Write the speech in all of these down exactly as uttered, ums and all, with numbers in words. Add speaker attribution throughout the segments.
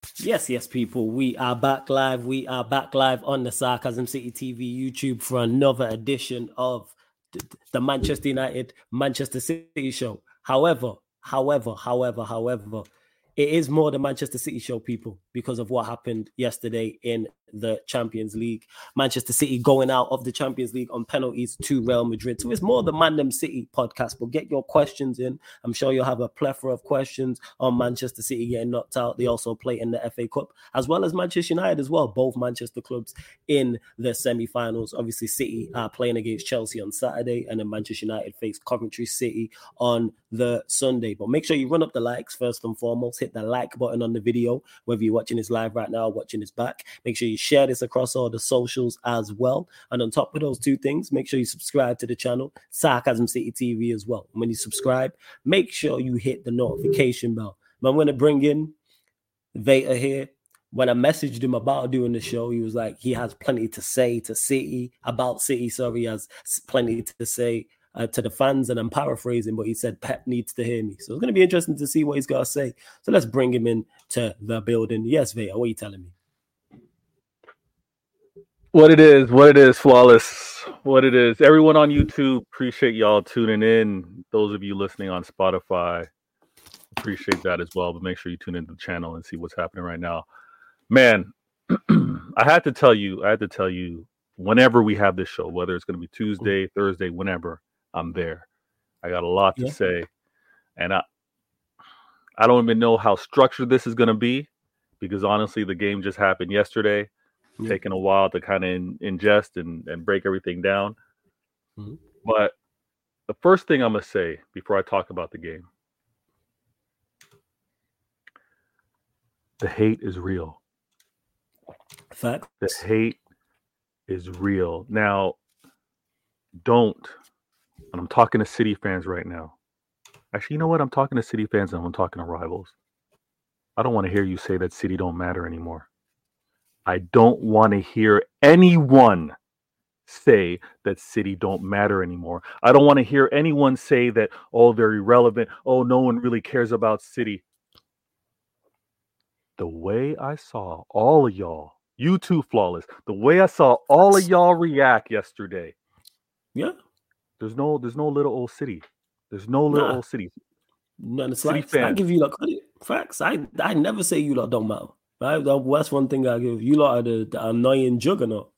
Speaker 1: Yes, yes, people. We are back live. We are back live on the Sarcasm City T V YouTube for another edition of th- the Manchester United Manchester City show. However, however, however, however, it is more the Manchester City show, people, because of what happened yesterday in the Champions League. Manchester City going out of the Champions League on penalties to Real Madrid. So it's more the Mandem City podcast. But get your questions in. I'm sure you'll have a plethora of questions on Manchester City getting knocked out. They also play in the F A Cup, as well as Manchester United as well. Both Manchester clubs in the semi-finals. Obviously, City are playing against Chelsea on Saturday, and then Manchester United face Coventry City on the Sunday. But make sure you run up the likes first and foremost. Hit the like button on the video, whether you're watching this live right now or watching this back. Make sure you share this across all the socials as well. And on top of those two things, make sure you subscribe to the channel, Sarcasm City T V as well. And when you subscribe, make sure you hit the notification bell. I'm going to bring in Veta here. When I messaged him about doing the show, he was like, he has plenty to say to City, about City, sorry, he has plenty to say uh, to the fans, and I'm paraphrasing, but he said Pep needs to hear me. So it's going to be interesting to see what he's got to say. So let's bring him in to the building. Yes, Veta, what are you telling me?
Speaker 2: What it is, what it is, Flawless. What it is. Everyone on YouTube, appreciate y'all tuning in. Those of you listening on Spotify, appreciate that as well. But make sure you tune into the channel and see what's happening right now. Man, I had to tell you, I had to tell you, whenever we have this show, whether it's going to be Tuesday, Thursday, whenever, I'm there. I got a lot to yeah. say. And I I don't even know how structured this is going to be, because honestly, the game just happened yesterday. Yeah. Taking a while to kind of in, ingest and, and break everything down. Mm-hmm. But the first thing I'm going to say before I talk about the game, the hate is real.
Speaker 1: Fact.
Speaker 2: The hate is real. Now, don't, and I'm talking to City fans right now. Actually, you know what? I'm talking to City fans and I'm talking to rivals. I don't want to hear you say that City don't matter anymore. I don't want to hear anyone say that City don't matter anymore. I don't want to hear anyone say that, oh, they're irrelevant. Oh, no one really cares about City. The way I saw all of y'all, you too, Flawless, the way I saw all of y'all react yesterday.
Speaker 1: Yeah.
Speaker 2: There's no, there's no little old City. There's no little
Speaker 1: nah.
Speaker 2: old City.
Speaker 1: None of City fans. I give you like credit. Facts. I, I never say you lot don't matter. Right? That's one thing I give. You lot are the, the annoying juggernaut.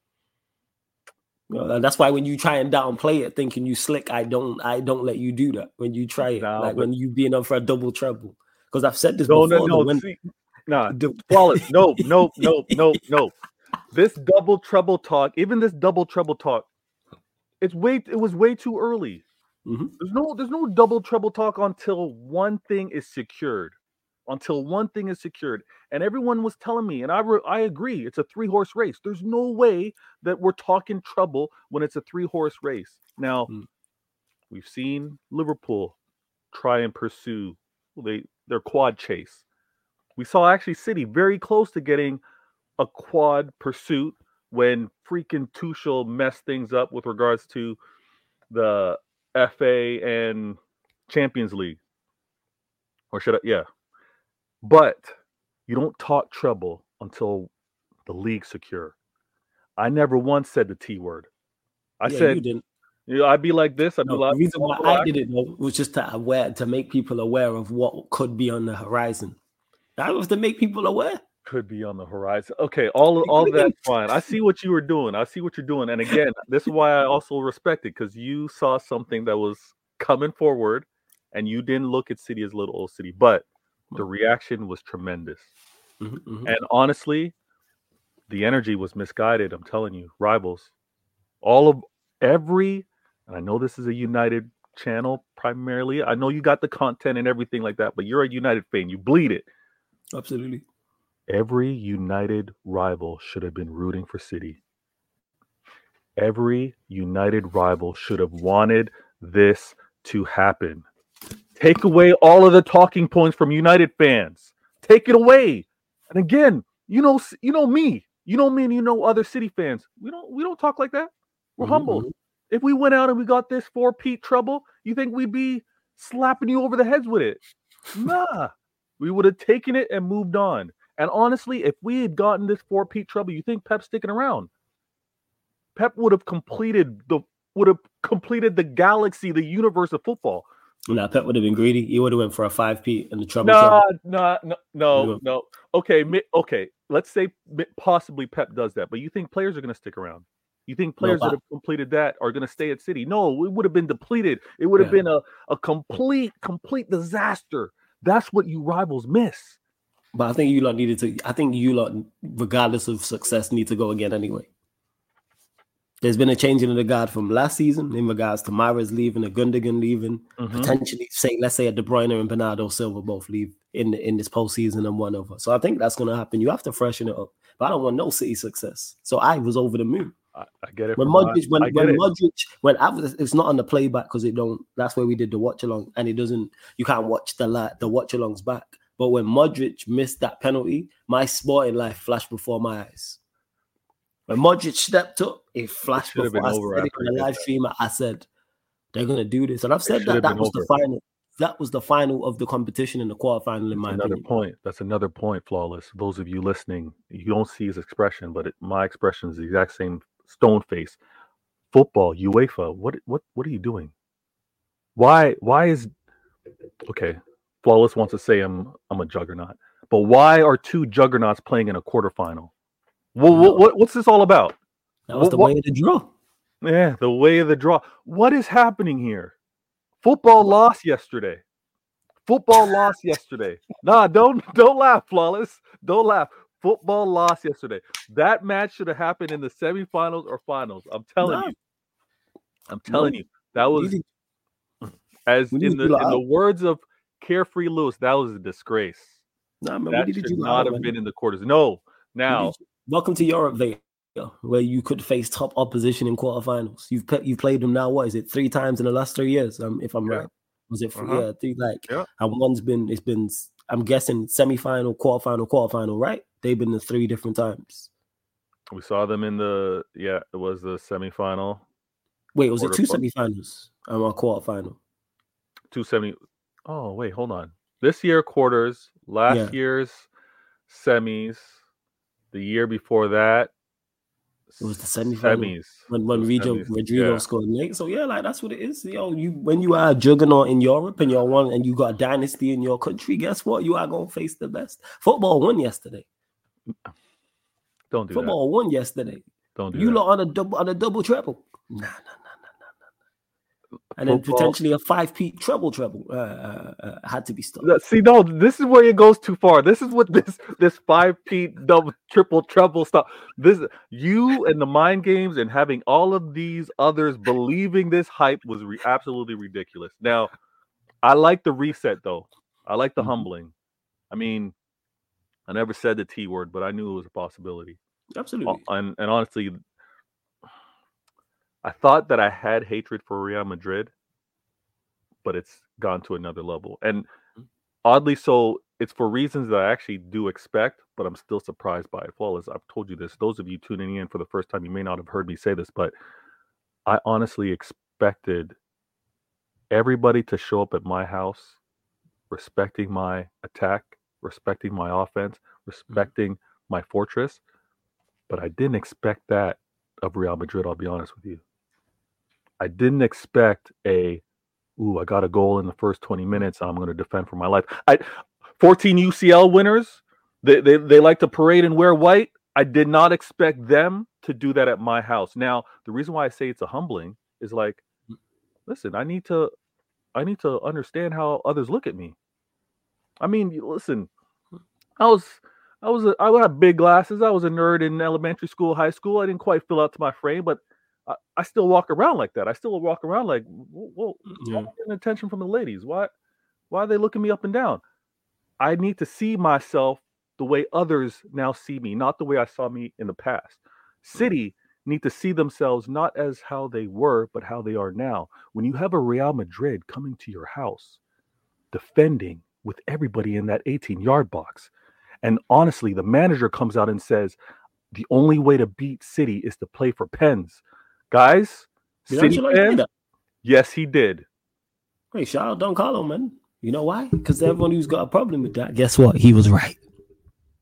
Speaker 1: You know, and that's why when you try and downplay it, thinking you slick, I don't I don't let you do that. When you try it, no, like but... when you being up for a double treble. Because I've said this
Speaker 2: no,
Speaker 1: before.
Speaker 2: No, no,
Speaker 1: when...
Speaker 2: See, nah, the... Flawless. No, no, no, no, no. This double treble talk, even this double treble talk, it's way it was way too early. Mm-hmm. There's no there's no double treble talk until one thing is secured. Until one thing is secured. And everyone was telling me, and I re- I agree, it's a three-horse race. There's no way that we're talking trouble when it's a three-horse race. Now, mm. we've seen Liverpool try and pursue they their quad chase. We saw actually City very close to getting a quad pursuit when freaking Tuchel messed things up with regards to the F A and Champions League. Or should I? Yeah. But you don't talk treble until the league's secure. I never once said the T word. I
Speaker 1: yeah,
Speaker 2: said,
Speaker 1: you didn't.
Speaker 2: You know, I'd be like this. I'd
Speaker 1: no,
Speaker 2: be like,
Speaker 1: the reason why I did it though, was just to aware to make people aware of what could be on the horizon. That was to make people aware.
Speaker 2: Could be on the horizon. Okay, all all that's fine. I see what you were doing. I see what you're doing. And again, this is why I also respect it, because you saw something that was coming forward, and you didn't look at City as little old City, but the reaction was tremendous. Mm-hmm, mm-hmm. And honestly, the energy was misguided. I'm telling you, rivals, all of every, and I know this is a United channel primarily. I know you got the content and everything like that, but you're a United fan. You bleed it.
Speaker 1: Absolutely.
Speaker 2: Every United rival should have been rooting for City. Every United rival should have wanted this to happen. Take away all of the talking points from United fans. Take it away. And again, you know, you know me. You know me, and you know other City fans. We don't, we don't talk like that. We're mm-hmm. humble. If we went out and we got this four-peat trouble, you think we'd be slapping you over the heads with it? Nah. We would have taken it and moved on. And honestly, if we had gotten this four-peat trouble, you think Pep's sticking around? Pep would have completed the would have completed the galaxy, the universe of football.
Speaker 1: Nah, Pep would have been greedy. He would have went for a five-peat in the trouble.
Speaker 2: No, no, no, no, no. Okay, okay. Let's say possibly Pep does that, but you think players are going to stick around? You think players no, that have completed that are going to stay at City? No, it would have been depleted. It would have yeah. been a, a complete, complete disaster. That's what you rivals miss.
Speaker 1: But I think you lot needed to. I think you lot, regardless of success, need to go again anyway. There's been a changing of the guard from last season in regards to Mahrez leaving, a Gundogan leaving, mm-hmm. potentially say, let's say a De Bruyne and Bernardo Silva both leave in in this postseason and one over. So I think that's going to happen. You have to freshen it up. But I don't want no City success. So I was over the moon.
Speaker 2: I, I get it.
Speaker 1: When Modric, when, when it. Modric, when I was, it's not on the playback because it don't. That's where we did the watch along, and it doesn't. You can't watch the la, the watch alongs back. But when Modric missed that penalty, my sporting life flashed before my eyes. When Modric stepped up, it flashed it before I said it in the live stream. I said, they're going to do this. And I've said that that was over. the final. That was the final of the competition in the quarterfinal, in my
Speaker 2: That's another
Speaker 1: opinion.
Speaker 2: point. That's another point, Flawless. Those of you listening, you don't see his expression, but it, my expression is the exact same stone face. Football, UEFA, what what what are you doing? Why why is okay, Flawless wants to say I'm I'm a juggernaut. But why are two juggernauts playing in a quarterfinal? Well, no. what, what, what's this all about?
Speaker 1: That was the what, way of the draw.
Speaker 2: Yeah, the way of the draw. What is happening here? Football lost yesterday. Football lost yesterday. Nah, don't don't laugh, Flawless. Don't laugh. Football lost yesterday. That match should have happened in the semifinals or finals. I'm telling no. you. I'm telling no. you. That was, as in the in the words of Carefree Lewis, that was a disgrace. Nah, man, that should not have man? been in the quarters. No. Now.
Speaker 1: Welcome to Europe, Vega, where you could face top opposition in quarterfinals. You've you've played them now. What is it? Three times in the last three years, um, if I'm yeah. right. Was it? Uh-huh. Yeah, three, like, yeah. and one's been. It's been. I'm guessing semifinal, quarterfinal, quarterfinal. Right? They've been the three different times.
Speaker 2: We saw them in the. Yeah, it was the semifinal.
Speaker 1: Wait, was it two semifinals and a quarterfinal?
Speaker 2: Two semi. Oh wait, hold on. This year quarters. Last yeah. year's semis. The year before that,
Speaker 1: it was the semifinal semis. when when Rodrigo, semis, Rodrigo yeah. scored late. So yeah, like that's what it is. Yo, you when you are a juggernaut in Europe and you're one and you got a dynasty in your country, guess what? You are gonna face the best. Football won yesterday.
Speaker 2: Don't do
Speaker 1: Football that. Football won yesterday.
Speaker 2: Don't do
Speaker 1: you
Speaker 2: that.
Speaker 1: lot on a double on a double treble. Nah, nah, nah. And then Football. potentially a five-peat treble treble uh, uh, uh, had to be stopped.
Speaker 2: See, no, this is where it goes too far. This is what this this five-peat double triple treble stuff. This you and the mind games and having all of these others believing this hype was re- absolutely ridiculous. Now, I like the reset though. I like the mm-hmm. humbling. I mean, I never said the T word, but I knew it was a possibility.
Speaker 1: Absolutely.
Speaker 2: And and honestly, I thought that I had hatred for Real Madrid, but it's gone to another level. And oddly so, it's for reasons that I actually do expect, but I'm still surprised by it. Flawless, I've told you this. Those of you tuning in for the first time, you may not have heard me say this, but I honestly expected everybody to show up at my house respecting my attack, respecting my offense, respecting mm-hmm. my fortress. But I didn't expect that of Real Madrid, I'll be honest with you. I didn't expect a, ooh, I got a goal in the first twenty minutes. I'm going to defend for my life. I, fourteen U C L winners, they, they they like to parade and wear white. I did not expect them to do that at my house. Now, the reason why I say it's a humbling is like, listen, I need to, I need to understand how others look at me. I mean, listen, I was, I was, a, I had big glasses. I was a nerd in elementary school, high school. I didn't quite fill out to my frame, but I, I still walk around like that. I still walk around like, whoa, yeah. I'm getting attention from the ladies. Why, why are they looking me up and down? I need to see myself the way others now see me, not the way I saw me in the past. City need to see themselves not as how they were, but how they are now. When you have a Real Madrid coming to your house, defending with everybody in that eighteen-yard box, and honestly, the manager comes out and says, the only way to beat City is to play for pens. Guys,
Speaker 1: did
Speaker 2: City fans, yes, he did.
Speaker 1: Hey, shout out Don Carlo, man. You know why? Because everyone who's got a problem with that, guess what? He was right.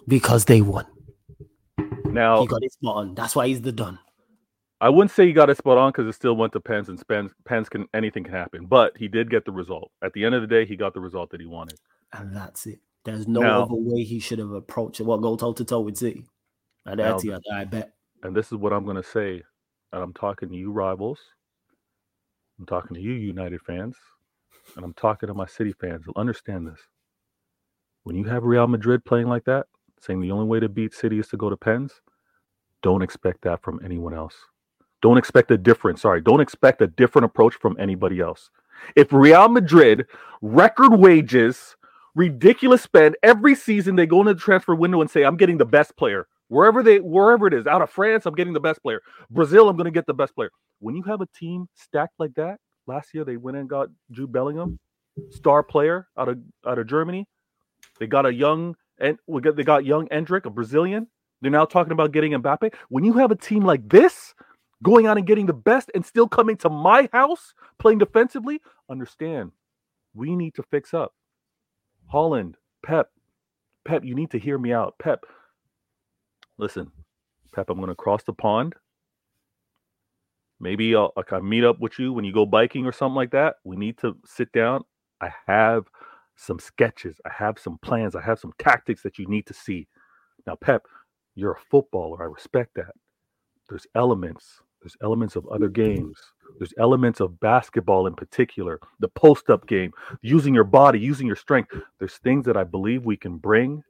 Speaker 1: Because they won.
Speaker 2: Now
Speaker 1: he got it spot on. That's why he's the Don.
Speaker 2: I wouldn't say he got it spot on because it still went to Pens, and Pens, Pens can anything can happen. But he did get the result. At the end of the day, he got the result that he wanted.
Speaker 1: And that's it. There's no
Speaker 2: now,
Speaker 1: other way he should have approached it. What, go toe to toe with City? And that's it, I bet.
Speaker 2: And this is what I'm going to say. And I'm talking to you, rivals. I'm talking to you, United fans. And I'm talking to my City fans. You'll understand this. When you have Real Madrid playing like that, saying the only way to beat City is to go to Pens, don't expect that from anyone else. Don't expect a different, sorry, don't expect a different approach from anybody else. If Real Madrid, record wages, ridiculous spend, every season they go into the transfer window and say, I'm getting the best player. Wherever they, wherever it is, out of France, I'm getting the best player. Brazil, I'm going to get the best player. When you have a team stacked like that, last year they went and got Jude Bellingham, star player out of out of Germany. They got a young, and we got they got young Endrick, a Brazilian. They're now talking about getting Mbappe. When you have a team like this, going out and getting the best and still coming to my house, playing defensively, understand, we need to fix up. Haaland, Pep, Pep, you need to hear me out. Pep, listen, Pep, I'm going to cross the pond. Maybe I'll, I'll meet up with you when you go biking or something like that. We need to sit down. I have some sketches. I have some plans. I have some tactics that you need to see. Now, Pep, you're a footballer. I respect that. There's elements. There's elements of other games. There's elements of basketball in particular, the post-up game, using your body, using your strength. There's things that I believe we can bring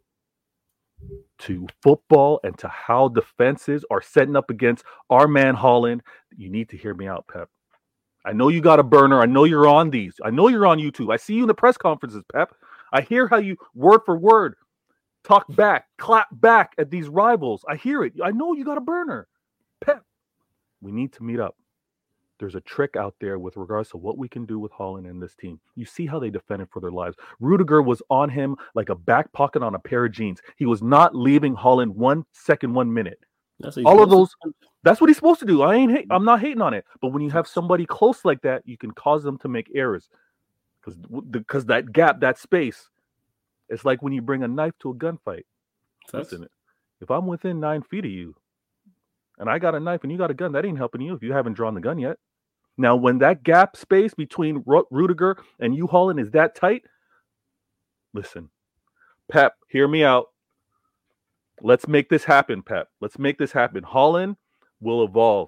Speaker 2: to football and to how defenses are setting up against our man Haaland. You need to hear me out, Pep. I know you got a burner. I know you're on these. I know you're on YouTube. I see you in the press conferences, Pep. I hear how you, word for word, talk back, clap back at these rivals. I hear it. I know you got a burner. Pep, we need to meet up. There's a trick out there with regards to what we can do with Haaland and this team. You see how they defended for their lives. Rudiger was on him like a back pocket on a pair of jeans. He was not leaving Haaland one second, one minute. That's All of those, that's what he's supposed to do. I ain't hate, I'm not hating on it. But when you have somebody close like that, you can cause them to make errors. Because because that gap, that space, it's like when you bring a knife to a gunfight. Listen, if I'm within nine feet of you, and I got a knife and you got a gun, that ain't helping you if you haven't drawn the gun yet. Now, when that gap space between Rudiger and you, Haaland, is that tight, listen, Pep, hear me out. Let's make this happen, Pep. Let's make this happen. Haaland will evolve.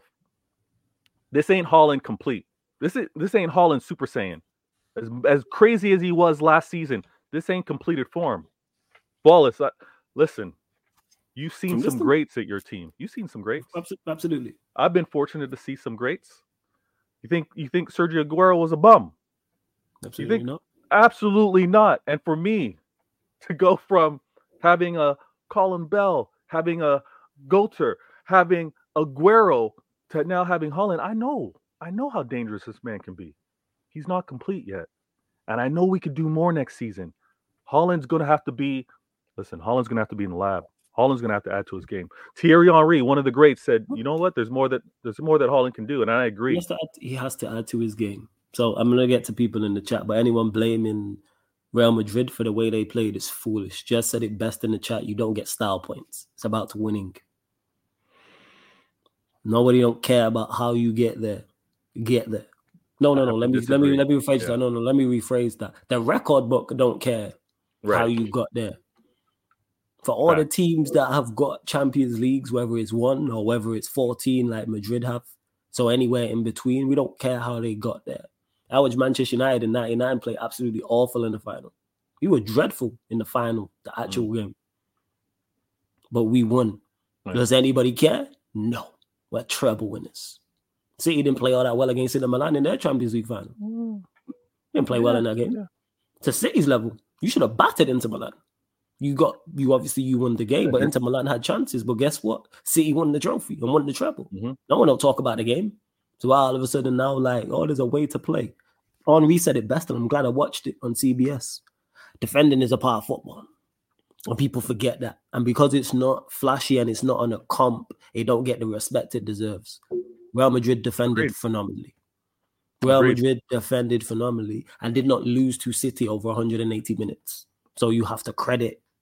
Speaker 2: This ain't Haaland complete. This is this ain't Haaland Super Saiyan. As, as crazy as he was last season, this ain't completed form. Wallace, I, listen, you've seen some greats at your team. You've seen some greats.
Speaker 1: Absolutely.
Speaker 2: I've been fortunate to see some greats. You think you think Sergio Aguero was a bum?
Speaker 1: Absolutely not.
Speaker 2: Absolutely not. And for me to go from having a Colin Bell, having a Goater, having Aguero, to now having Haaland, I know. I know how dangerous this man can be. He's not complete yet. And I know we could do more next season. Haaland's going to have to be, listen, Haaland's going to have to be in the lab. Haaland's going to have to add to his game. Thierry Henry, one of the greats, said, you know what? There's more that there's more that Haaland can do. And I agree.
Speaker 1: He has to add, he has to, add to his game. So I'm going to get to people in the chat, but anyone blaming Real Madrid for the way they played is foolish. Just said it best in the chat. You don't get style points. It's about winning. Nobody don't care about how you get there. Get there. No, no, no. Let me disagree. let me let me rephrase yeah. that. No, no. Let me rephrase that. The record book don't care right. how you got there. For all right. the teams that have got Champions Leagues, whether it's one or whether it's fourteen, like Madrid have, so anywhere in between, we don't care how they got there. I watched Manchester United in ninety-nine play absolutely awful in the final. We were dreadful in the final, the actual mm. game. But we won. Right. Does anybody care? No. We're treble winners. City didn't play all that well against Inter Milan in their Champions League final. Mm. Didn't play yeah, well in that game. Yeah. To City's level, you should have battered Inter Milan. You got, you obviously you won the game, but Inter Milan had chances. But guess what? City won the trophy and won the treble. Mm-hmm. No one will talk about the game. So all of a sudden now, like, oh, there's a way to play. Henry said it best, and I'm glad I watched it on C B S. Defending is a part of football. And people forget that. And because it's not flashy and it's not on a comp, it don't get the respect it deserves. Real Madrid defended Agreed. phenomenally. Real Agreed. Madrid defended phenomenally and did not lose to City over one hundred eighty minutes. So you have to credit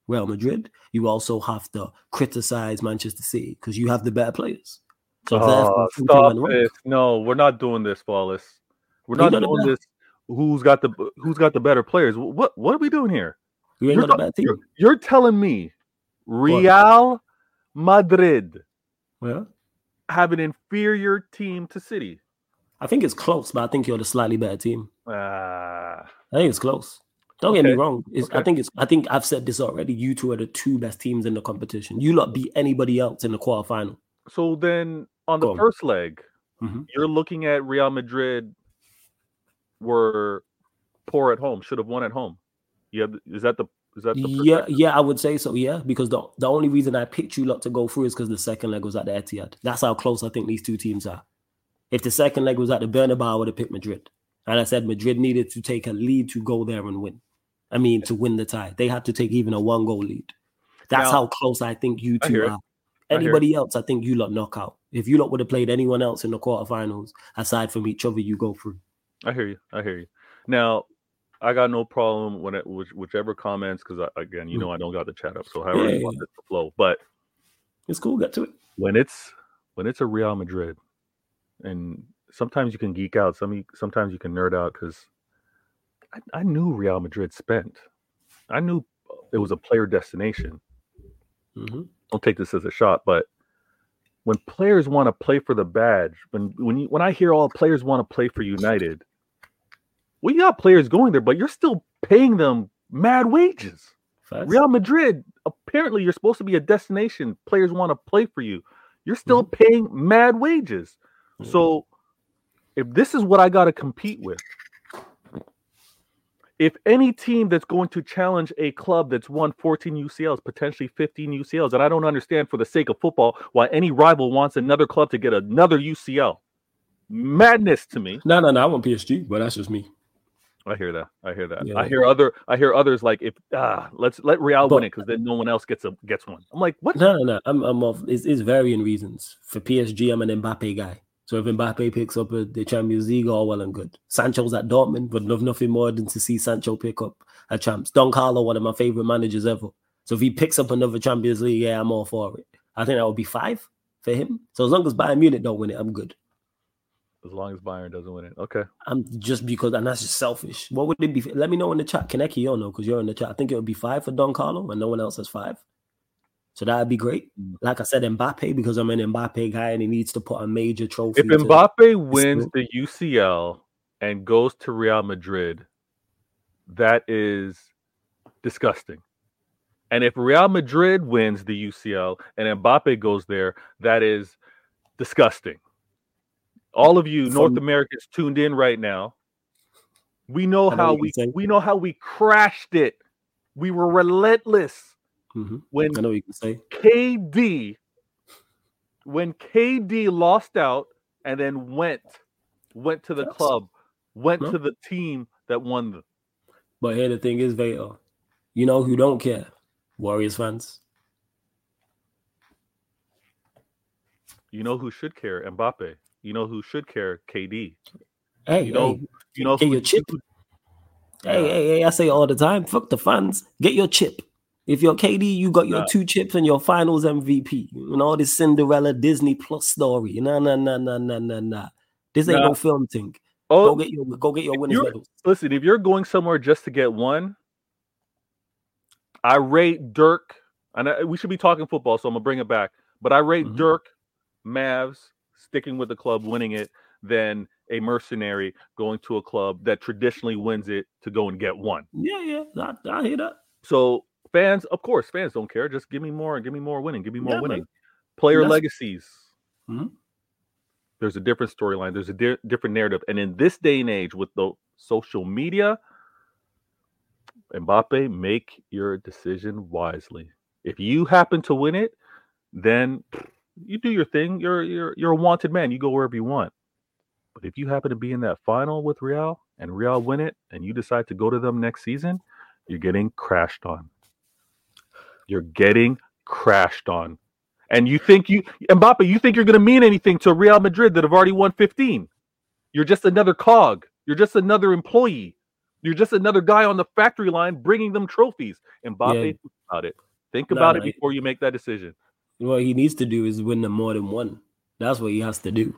Speaker 1: Real Madrid, you also have to criticize Manchester City because you have the better players.
Speaker 2: So oh, stop this! No, we're not doing this, Flawless. We're not doing this. Who's got the Who's got the better players? What What are we doing here?
Speaker 1: You ain't
Speaker 2: you're,
Speaker 1: got a bad team.
Speaker 2: You're, you're telling me Real what? Madrid
Speaker 1: yeah.
Speaker 2: have an inferior team to City?
Speaker 1: I think it's close, but I think you're the slightly better team.
Speaker 2: Uh,
Speaker 1: I think it's close. Don't okay. get me wrong. It's, okay. I think it's. I think I've said this already. You two are the two best teams in the competition. You lot beat anybody else in the quarterfinal.
Speaker 2: So then, on the Go first on. leg,
Speaker 1: mm-hmm.
Speaker 2: you're looking at Real Madrid were poor at home. Should have won at home. Yeah, is that the is that the
Speaker 1: yeah yeah I would say so. Yeah, because the the only reason I picked you lot to go through is because the second leg was at the Etihad. That's how close I think these two teams are. If the second leg was at the Bernabeu, I would have picked Madrid. And I said Madrid needed to take a lead to go there and win. I mean, to win the tie. They had to take even a one-goal lead. That's now, how close I think you two are. Anybody I else, I think you lot knock out. If you lot would have played anyone else in the quarterfinals, aside from each other, you go through.
Speaker 2: I hear you. I hear you. Now, I got no problem when it which, whichever comments, because, again, you know I don't got the chat up, so however yeah, you want yeah. it to flow. But
Speaker 1: it's cool. Get to it.
Speaker 2: When it's, when it's a Real Madrid, and sometimes you can geek out. Some sometimes you can nerd out because I, I knew Real Madrid spent. I knew it was a player destination.
Speaker 1: Mm-hmm.
Speaker 2: Don't take this as a shot, but when players want to play for the badge, when when you, when I hear all players want to play for United, we got players going there, but you're still paying them mad wages.
Speaker 1: Facts.
Speaker 2: Real Madrid, apparently, you're supposed to be a destination. Players want to play for you. You're still mm-hmm. paying mad wages. So if this is what I got to compete with, if any team that's going to challenge a club that's won fourteen U C Ls, potentially fifteen U C Ls, and I don't understand for the sake of football why any rival wants another club to get another U C L. Madness to me.
Speaker 1: No, no, no. I want P S G, but that's just me.
Speaker 2: I hear that. I hear that.
Speaker 1: Yeah.
Speaker 2: I hear other. I hear others like if ah, let's let Real but, win it because then no one else gets a gets one. I'm like, what?
Speaker 1: No, no, no. I'm, I'm off. It's, it's varying reasons. For P S G, I'm an Mbappe guy. So if Mbappe picks up a, the Champions League, all well and good. Sancho's at Dortmund, but love nothing more than to see Sancho pick up a champs. Don Carlo, one of my favorite managers ever. So if he picks up another Champions League, yeah, I'm all for it. I think that would be five for him. So as long as Bayern Munich don't win it, I'm good.
Speaker 2: As long as Bayern doesn't win it, okay.
Speaker 1: I'm just because, and that's just selfish. What would it be? Let me know in the chat. Kaneki, you know, because you're in the chat. I think it would be five for Don Carlo, and no one else has five. So that would be great. Like I said, Mbappe, because I'm an Mbappe guy and he needs to put a major trophy.
Speaker 2: If Mbappe wins the U C L and goes to Real Madrid, that is disgusting. And if Real Madrid wins the U C L and Mbappe goes there, that is disgusting. All of you From, North Americans tuned in right now, we know how we we know how we crashed it. We were relentless.
Speaker 1: Mm-hmm.
Speaker 2: When
Speaker 1: I know what you can say.
Speaker 2: K D, when K D lost out and then went, went to the That's, club, went no. to the team that won the.
Speaker 1: But here the thing is, Vader, you know who don't care? Warriors fans.
Speaker 2: You know who should care? Mbappe. You know who should care? K D.
Speaker 1: Hey,
Speaker 2: you know,
Speaker 1: hey,
Speaker 2: you know
Speaker 1: get
Speaker 2: who,
Speaker 1: your chip. Who, hey, hey, hey! I say it all the time. Fuck the fans. Get your chip. If you're K D, you got your nah. two chips and your finals M V P. You know, this Cinderella Disney Plus story. Nah, nah, nah, nah, nah, nah, nah. This ain't nah. no film thing. Oh, go get your go get your winners medals.
Speaker 2: Listen, if you're going somewhere just to get one, I rate Dirk, and I, we should be talking football, so I'm gonna bring it back. But I rate mm-hmm. Dirk, Mavs sticking with the club, winning it, than a mercenary going to a club that traditionally wins it to go and get one.
Speaker 1: Yeah, yeah, I, I hear that.
Speaker 2: So. Fans, of course, fans don't care. Just give me more and give me more winning. Give me more
Speaker 1: yeah,
Speaker 2: winning. Man. Player
Speaker 1: That's...
Speaker 2: legacies.
Speaker 1: Mm-hmm.
Speaker 2: There's a different storyline. There's a di- different narrative. And in this day and age with the social media, Mbappe, make your decision wisely. If you happen to win it, then you do your thing. You're you're you're a wanted man. You go wherever you want. But if you happen to be in that final with Real and Real win it and you decide to go to them next season, you're getting crashed on. You're getting crashed on. And you think you, Mbappe, you think you're going to mean anything to Real Madrid that have already won fifteen. You're just another cog. You're just another employee. You're just another guy on the factory line bringing them trophies. Mbappe,
Speaker 1: Yeah.
Speaker 2: think about it. Think
Speaker 1: No,
Speaker 2: about
Speaker 1: no,
Speaker 2: it before you make that decision.
Speaker 1: What he needs to do is win them more than one. That's what he has to do.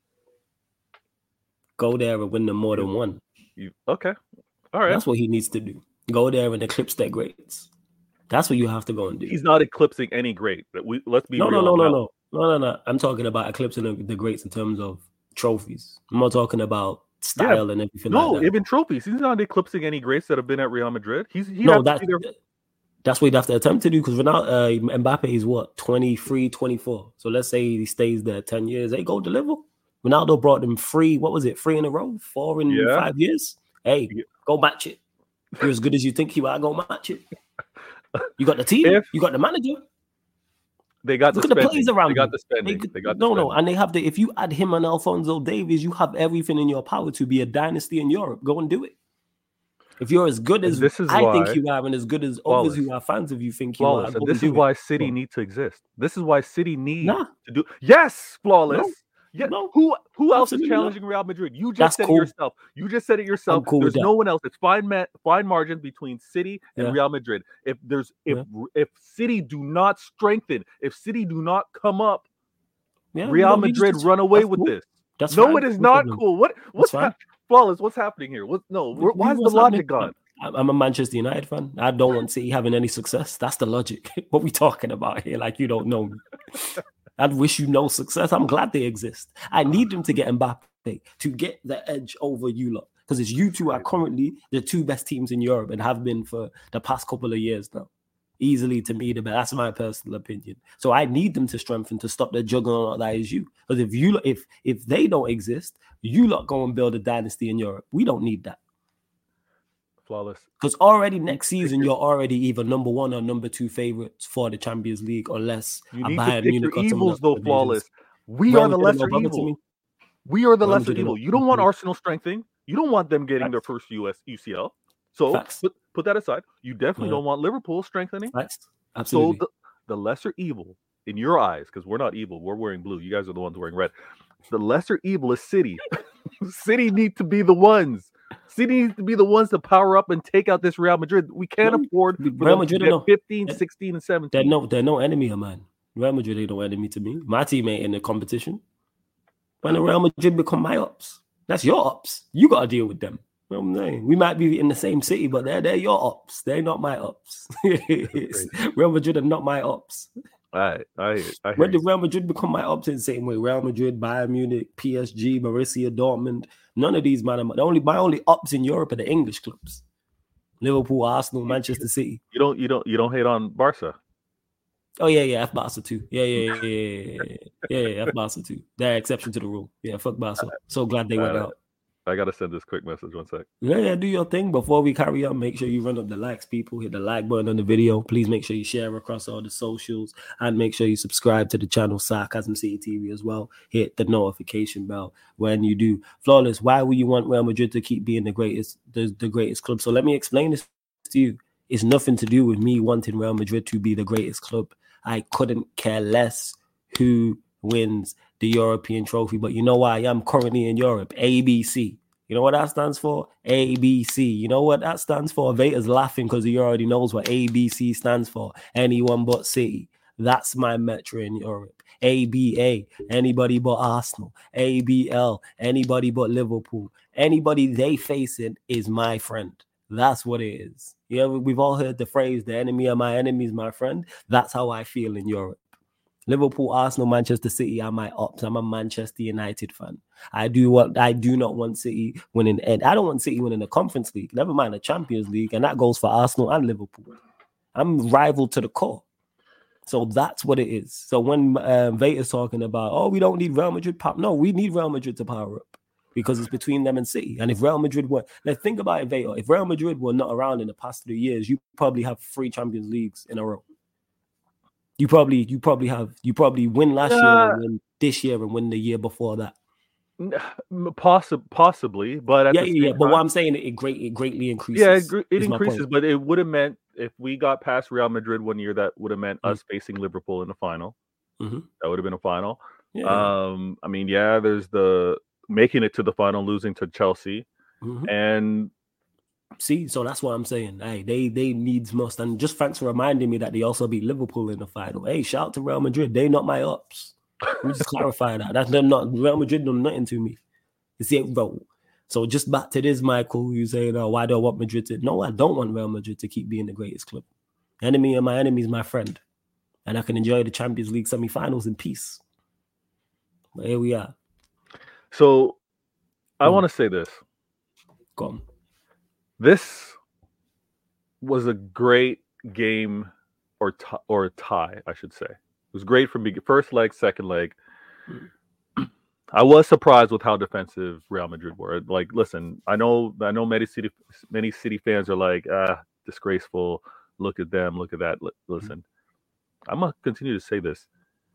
Speaker 1: Go there and win them more than one.
Speaker 2: You, okay. All right.
Speaker 1: That's what he needs to do. Go there and eclipse their greats. That's what you have to go and do.
Speaker 2: He's not eclipsing any great. But we let's be
Speaker 1: no,
Speaker 2: real.
Speaker 1: No, no, no,
Speaker 2: now.
Speaker 1: no, no, no, no. I'm talking about eclipsing the, the greats in terms of trophies. I'm not talking about style yeah. and everything.
Speaker 2: No,
Speaker 1: like that.
Speaker 2: even trophies. He's not eclipsing any greats that have been at Real Madrid. He's he
Speaker 1: no, that's
Speaker 2: their...
Speaker 1: that's what he'd have to attempt to do because Ronaldo, uh, Mbappe is what twenty-three, twenty-four. So let's say he stays there ten years. They go deliver. Ronaldo brought them three. What was it? Three in a row, four in yeah. five years. Hey, yeah. go match it. If you're as good as you think you are, go match it. You got the team. If you got the manager.
Speaker 2: They got
Speaker 1: Look
Speaker 2: the
Speaker 1: at the players around.
Speaker 2: They got the spending. They, they got
Speaker 1: no,
Speaker 2: the
Speaker 1: no, and they have the. If you add him and Alphonso Davies, you have everything in your power to be a dynasty in Europe. Go and do it. If you're as good as
Speaker 2: this is
Speaker 1: I
Speaker 2: why,
Speaker 1: think you are, and as good as
Speaker 2: flawless,
Speaker 1: others who are fans of you think you
Speaker 2: flawless,
Speaker 1: are,
Speaker 2: and this is why City
Speaker 1: it.
Speaker 2: need to exist. This is why City need
Speaker 1: nah.
Speaker 2: to do. Yes, flawless.
Speaker 1: No.
Speaker 2: Yeah,
Speaker 1: no.
Speaker 2: who who else
Speaker 1: Absolutely
Speaker 2: is challenging not. Real Madrid? You just
Speaker 1: That's
Speaker 2: said
Speaker 1: cool.
Speaker 2: it yourself. You just said it yourself.
Speaker 1: Cool
Speaker 2: there's no one else. It's fine, ma- fine margins between City and
Speaker 1: yeah.
Speaker 2: Real Madrid. If there's if
Speaker 1: yeah.
Speaker 2: if City do not strengthen, if City do not come up,
Speaker 1: yeah,
Speaker 2: Real
Speaker 1: no,
Speaker 2: Madrid
Speaker 1: just,
Speaker 2: run away with
Speaker 1: cool.
Speaker 2: this.
Speaker 1: That's
Speaker 2: no,
Speaker 1: fine.
Speaker 2: it is
Speaker 1: no
Speaker 2: not
Speaker 1: problem.
Speaker 2: cool. What what's ha- flawless? What's happening here? What no? Why is the logic gone?
Speaker 1: I'm a Manchester United fan. I don't want City having any success. That's the logic. What we talking about here? Like you don't know me. I'd wish you no success. I'm glad they exist. I need them to get Mbappe to get the edge over you lot because it's you two are currently the two best teams in Europe and have been for the past couple of years now. Easily to me, the best. That's my personal opinion. So I need them to strengthen to stop the juggernaut that is you. Because if you if if they don't exist, you lot go and build a dynasty in Europe. We don't need that.
Speaker 2: Flawless.
Speaker 1: Because already next season, you're already either number one or number two favorites for the Champions League, unless
Speaker 2: you need to pick your evils, though. Flawless. We
Speaker 1: Real
Speaker 2: are the lesser evil. We are the lesser evil. You don't want Arsenal strengthening. You don't want them getting Facts. Their first U S U C L. So put, put that aside. You definitely yeah. don't want Liverpool strengthening.
Speaker 1: Facts. Absolutely.
Speaker 2: So the, the lesser evil in your eyes, because we're not evil, we're wearing blue. You guys are the ones wearing red. The lesser evil is City. City need to be the ones. City needs to be the ones to power up and take out this Real Madrid. We can't no, afford
Speaker 1: Real Madrid
Speaker 2: to get fifteen, sixteen, and seventeen.
Speaker 1: They're no, they're no enemy of mine. Real Madrid ain't no enemy to me. My team ain't in the competition. When the Real Madrid become my ops, that's your ops. You got to deal with them. You know what I'm saying? We might be in the same city, but they're, they're your ops. They're not my ops. Real Madrid are not my ops.
Speaker 2: I, I, I
Speaker 1: when did Real Madrid become my ops in the same way? Real Madrid, Bayern Munich, P S G, Borussia Dortmund. None of these, man. Are my, the only my only ops in Europe are the English clubs: Liverpool, Arsenal, Manchester City.
Speaker 2: You don't, you don't, you don't hate on Barca.
Speaker 1: Oh yeah, yeah, F Barca too. Yeah, yeah, yeah, yeah, yeah, yeah, yeah, yeah F Barca too. They're exception to the rule. Yeah, fuck Barca. So glad they went uh, out.
Speaker 2: I gotta send this quick message. One sec.
Speaker 1: Yeah, yeah, do your thing. Before we carry on, make sure you run up the likes, people. Hit the like button on the video. Please make sure you share across all the socials and make sure you subscribe to the channel Sarcasm City T V as well. Hit the notification bell when you do. Flawless, why would you want Real Madrid to keep being the greatest, the, the greatest club? So let me explain this to you. It's nothing to do with me wanting Real Madrid to be the greatest club. I couldn't care less who wins the European trophy. But you know why I am currently in Europe? A B C. You know what that stands for? A B C. You know what that stands for? Vader's laughing because he already knows what A B C stands for. Anyone but City. That's my metro in Europe. A B A. Anybody but Arsenal. A B L. Anybody but Liverpool. Anybody they facing is my friend. That's what it is. Yeah, we've all heard the phrase, the enemy of my enemy is my friend. That's how I feel in Europe. Liverpool, Arsenal, Manchester City are my ops. I'm a Manchester United fan. I do what I do not want City winning. And I don't want City winning the Conference League, never mind the Champions League. And that goes for Arsenal and Liverpool. I'm rival to the core. So that's what it is. So when um, Vader's talking about, oh, we don't need Real Madrid power. No, we need Real Madrid to power up because it's between them and City. And if Real Madrid were, let's think about it, Vader. If Real Madrid were not around in the past three years, you probably have three Champions Leagues in a row. You probably, you probably have, you probably win last uh, year and win this year and win the year before that.
Speaker 2: Possi- possibly, but at
Speaker 1: yeah,
Speaker 2: the same
Speaker 1: yeah.
Speaker 2: time,
Speaker 1: but what I'm saying, it great, it greatly increases.
Speaker 2: Yeah, it, gr- it increases, but it would have meant if we got past Real Madrid one year, that would have meant mm-hmm. us facing Liverpool in the final.
Speaker 1: Mm-hmm.
Speaker 2: That would have been a final.
Speaker 1: Yeah.
Speaker 2: Um, I mean, yeah, there's the making it to the final, losing to Chelsea,
Speaker 1: mm-hmm.
Speaker 2: and
Speaker 1: See, so that's what I'm saying. Hey, they they needs must. And just thanks for reminding me that they also beat Liverpool in the final. Hey, shout out to Real Madrid. They not my ups. Let me just clarify that. That's not Real Madrid done nothing to me. You see it, bro. So just back to this, Michael, you saying, oh, why do I want Madrid to? No, I don't want Real Madrid to keep being the greatest club. Enemy of my enemy is my friend. And I can enjoy the Champions League semi-finals in peace. But here we are.
Speaker 2: So I want to say this.
Speaker 1: Go on.
Speaker 2: This was a great game or t- or a tie, I should say. It was great from be- first leg, second leg. Mm. I was surprised with how defensive Real Madrid were. Like, listen, I know I know many City many City fans are like, ah, disgraceful. Look at them. Look at that. L- listen, mm. I'm going to continue to say this.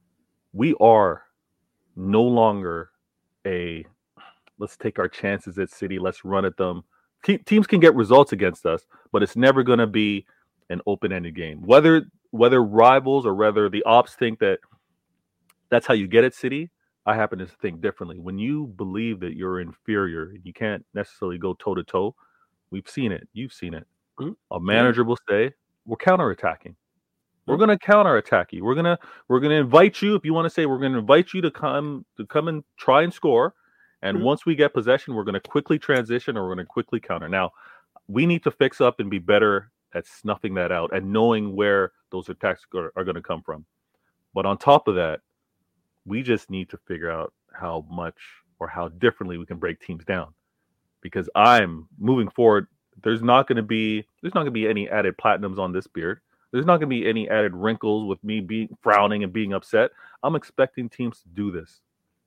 Speaker 2: We are no longer a let's take our chances at City. Let's run at them. Te- teams can get results against us, but it's never going to be an open-ended game. Whether whether rivals or whether the ops think that that's how you get at City, I happen to think differently. When you believe that you're inferior and you can't necessarily go toe-to-toe, we've seen it. You've seen it. Mm-hmm. A manager yeah. will say, we're counterattacking. Mm-hmm. We're going to counterattack you. We're going to we're going to invite you, if you want to say, we're going to invite you to come to come and try and score. And mm-hmm. once we get possession, we're going to quickly transition or we're going to quickly counter. Now, we need to fix up and be better at snuffing that out and knowing where those attacks are, are going to come from. But on top of that, we just need to figure out how much or how differently we can break teams down. Because I'm moving forward, there's not going to be there's not going to be any added platinums on this beard. There's not going to be any added wrinkles with me being frowning and being upset. I'm expecting teams to do this.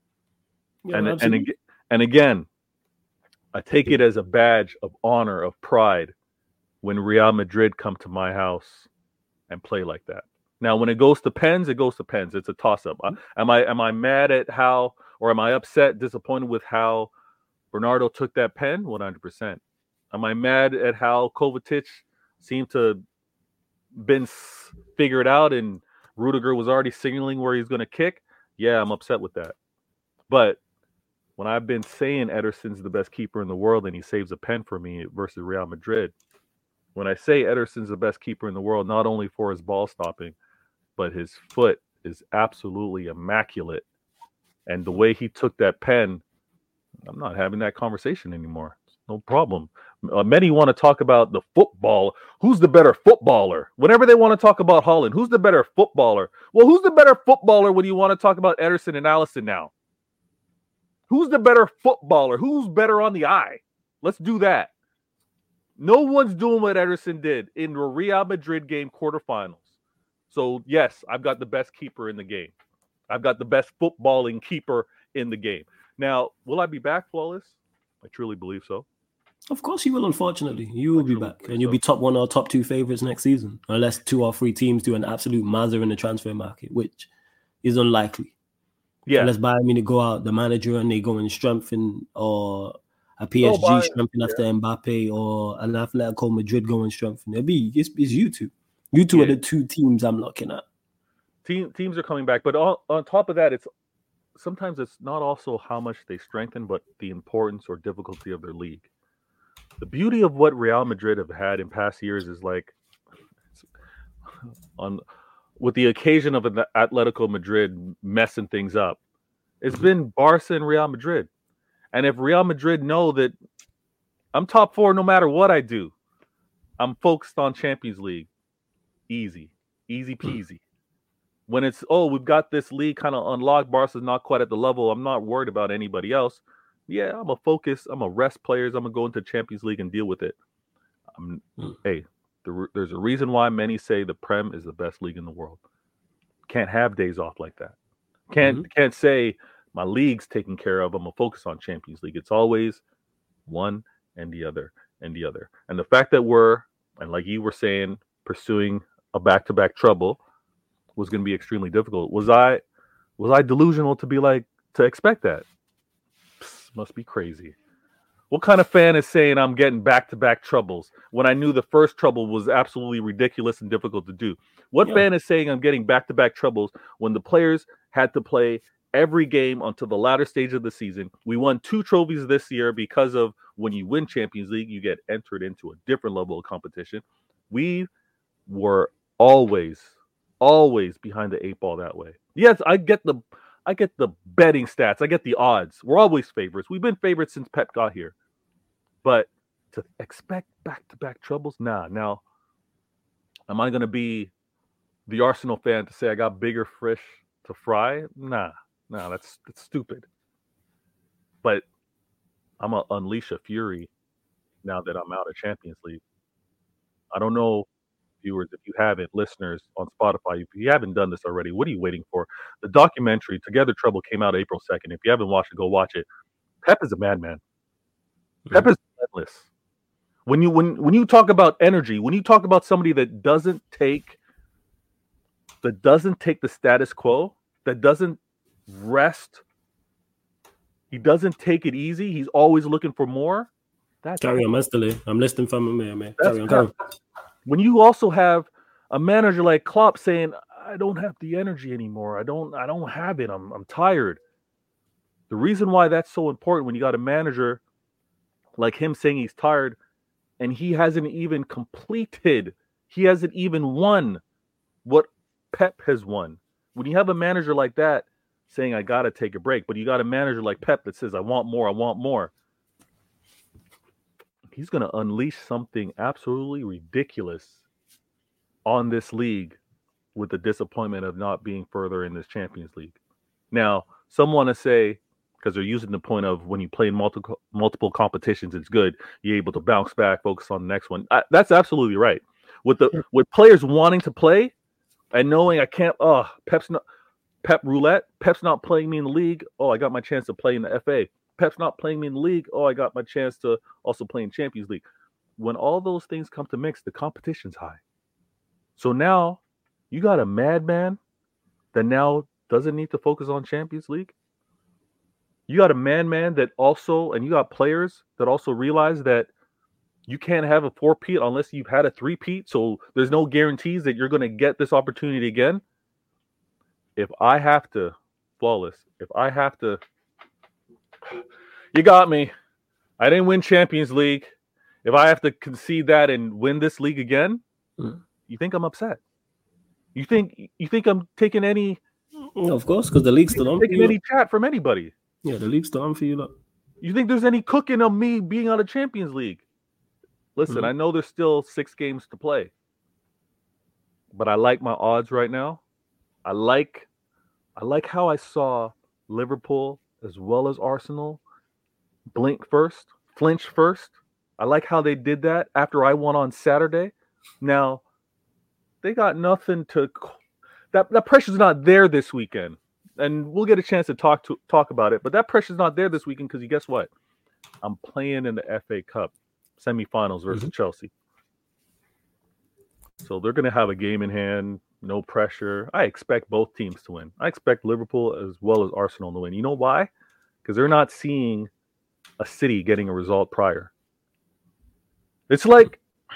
Speaker 2: Yeah, and, and, and again, I take it as a badge of honor, of pride, when Real Madrid come to my house and play like that. Now, when it goes to pens, it goes to pens. It's a toss-up. Am I am I mad at how, or am I upset, disappointed with how Bernardo took that pen? one hundred percent. Am I mad at how Kovacic seemed to been figured out and Rudiger was already signaling where he's going to kick? Yeah, I'm upset with that. But when I've been saying Ederson's the best keeper in the world and he saves a pen for me versus Real Madrid, when I say Ederson's the best keeper in the world, not only for his ball stopping, but his foot is absolutely immaculate. And the way he took that pen, I'm not having that conversation anymore. No problem. Uh, many want to talk about the football. Who's the better footballer? Whenever they want to talk about Haaland, who's the better footballer? Well, who's the better footballer when you want to talk about Ederson and Alisson now? Who's the better footballer? Who's better on the eye? Let's do that. No one's doing what Ederson did in the Real Madrid game quarterfinals. So, yes, I've got the best keeper in the game. I've got the best footballing keeper in the game. Now, will I be back flawless? I truly believe so.
Speaker 1: Of course you will, unfortunately. You will be back. And you'll be top one or top two favorites next season. Unless two or three teams do an absolute mazzer in the transfer market, which is unlikely. Yeah. Unless Bayern Munich go out, the manager, and they go and strengthen, or a P S G oh, strengthen yeah. after Mbappe, or an Atletico Madrid go and strengthen. It'll be, it's, it's you two. You two yeah. are the two teams I'm looking at.
Speaker 2: Team, teams are coming back. But on, on top of that, it's sometimes it's not also how much they strengthen, but the importance or difficulty of their league. The beauty of what Real Madrid have had in past years is like, on with the occasion of an Atletico Madrid messing things up, it's been Barca and Real Madrid. And if Real Madrid know that I'm top four no matter what I do, I'm focused on Champions League. Easy. Easy peasy. When it's, oh, we've got this league kind of unlocked, Barca's not quite at the level, I'm not worried about anybody else. Yeah, I'm a focus. I'm a rest players. I'm going to go into Champions League and deal with it. I'm, mm. Hey, the, there's a reason why many say the Prem is the best league in the world. Can't have days off like that. Can't mm-hmm. can't say my league's taken care of. I'm going to focus on Champions League. It's always one and the other and the other. And the fact that we're, and like you were saying, pursuing a back-to-back trouble was going to be extremely difficult. Was I was I delusional to be like, to expect that? Psst, must be crazy. What kind of fan is saying I'm getting back-to-back troubles when I knew the first trouble was absolutely ridiculous and difficult to do? What yeah. fan is saying I'm getting back-to-back troubles when the players had to play every game until the latter stage of the season. We won two trophies this year because of when you win Champions League, you get entered into a different level of competition. We were always, always behind the eight ball that way. Yes, I get the I get the betting stats. I get the odds. We're always favorites. We've been favorites since Pep got here. But to expect back-to-back troubles? Nah. Now, am I going to be the Arsenal fan to say I got bigger fish to fry? Nah. Nah, that's, that's stupid. But I'm going to unleash a fury now that I'm out of Champions League. I don't know, viewers, if you haven't, listeners on Spotify, if you haven't done this already, what are you waiting for? The documentary Together Trouble came out April second. If you haven't watched it, go watch it. Pep is a madman. Mm-hmm. Pep is relentless. When you when when you talk about energy, when you talk about somebody that doesn't take that doesn't take the status quo, that doesn't rest, he doesn't take it easy. He's always looking for more. That's
Speaker 1: carry on, Masterly. I'm listening from him, man. Carry on, carry on.
Speaker 2: When you also have a manager like Klopp saying, "I don't have the energy anymore. I don't. I don't have it. I'm. I'm tired." The reason why that's so important when you got a manager like him saying he's tired, and he hasn't even completed, he hasn't even won what Pep has won. When you have a manager like that saying, "I gotta take a break," but you got a manager like Pep that says, "I want more. I want more." He's going to unleash something absolutely ridiculous on this league with the disappointment of not being further in this Champions League. Now, some want to say, because they're using the point of when you play in multiple multiple competitions, it's good. You're able to bounce back, focus on the next one. I, that's absolutely right. With the with players wanting to play and knowing I can't, oh, Pep's not, Pep roulette, Pep's not playing me in the league. Oh, I got my chance to play in the F A. Pep's not playing me in the league. Oh, I got my chance to also play in Champions League. When all those things come to mix, the competition's high. So now you got a madman that now doesn't need to focus on Champions League. You got a madman that also, and you got players that also realize that you can't have a four-peat unless you've had a three-peat. So there's no guarantees that you're going to get this opportunity again. If I have to, flawless, if I have to, you got me. I didn't win Champions League. If I have to concede that and win this league again, mm. you think I'm upset? You think you think I'm taking any?
Speaker 1: No, of course, because the league's still on.
Speaker 2: Taking any chat from anybody?
Speaker 1: Yeah, the league's still on for you. Look.
Speaker 2: You think there's any cooking of me being out of Champions League? Listen, mm. I know there's still six games to play, but I like my odds right now. I like, I like how I saw Liverpool as well as Arsenal blink first, flinch first. I like how they did that after I won on Saturday. Now, they got nothing to that that pressure's not there this weekend. And we'll get a chance to talk to talk about it, but that pressure's not there this weekend because you guess what? I'm playing in the F A Cup semifinals versus mm-hmm. Chelsea. So they're going to have a game in hand, no pressure. I expect both teams to win. I expect Liverpool as well as Arsenal to win. You know why? Because they're not seeing a City getting a result prior. It's like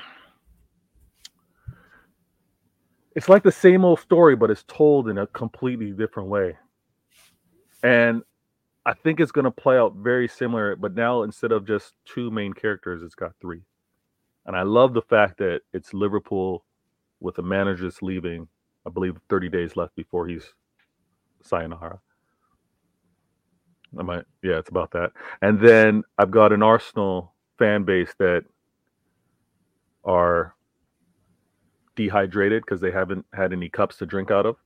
Speaker 2: it's like the same old story, but it's told in a completely different way. And I think it's going to play out very similar, but now instead of just two main characters, it's got three. And I love the fact that it's Liverpool with a manager that's leaving, I believe, thirty days left before he's sayonara. I might, yeah, it's about that. And then I've got an Arsenal fan base that are dehydrated because they haven't had any cups to drink out of.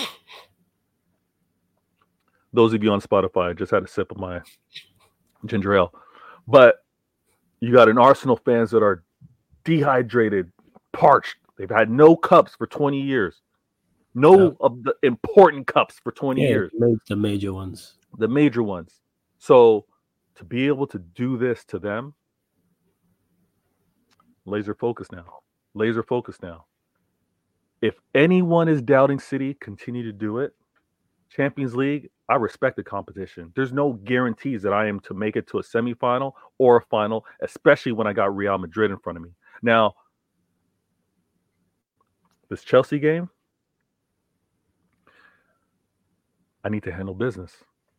Speaker 2: Those of you on Spotify, I just had a sip of my ginger ale. But you got an Arsenal fans that are dehydrated, parched. They've had no cups for twenty years. No yeah. of the important cups for twenty yeah, years.
Speaker 1: The major ones.
Speaker 2: The major ones. So to be able to do this to them, laser focus now. Laser focus now. If anyone is doubting City, continue to do it. Champions League, I respect the competition. There's no guarantees that I am to make it to a semifinal or a final, especially when I got Real Madrid in front of me. Now, this Chelsea game, I need to handle business.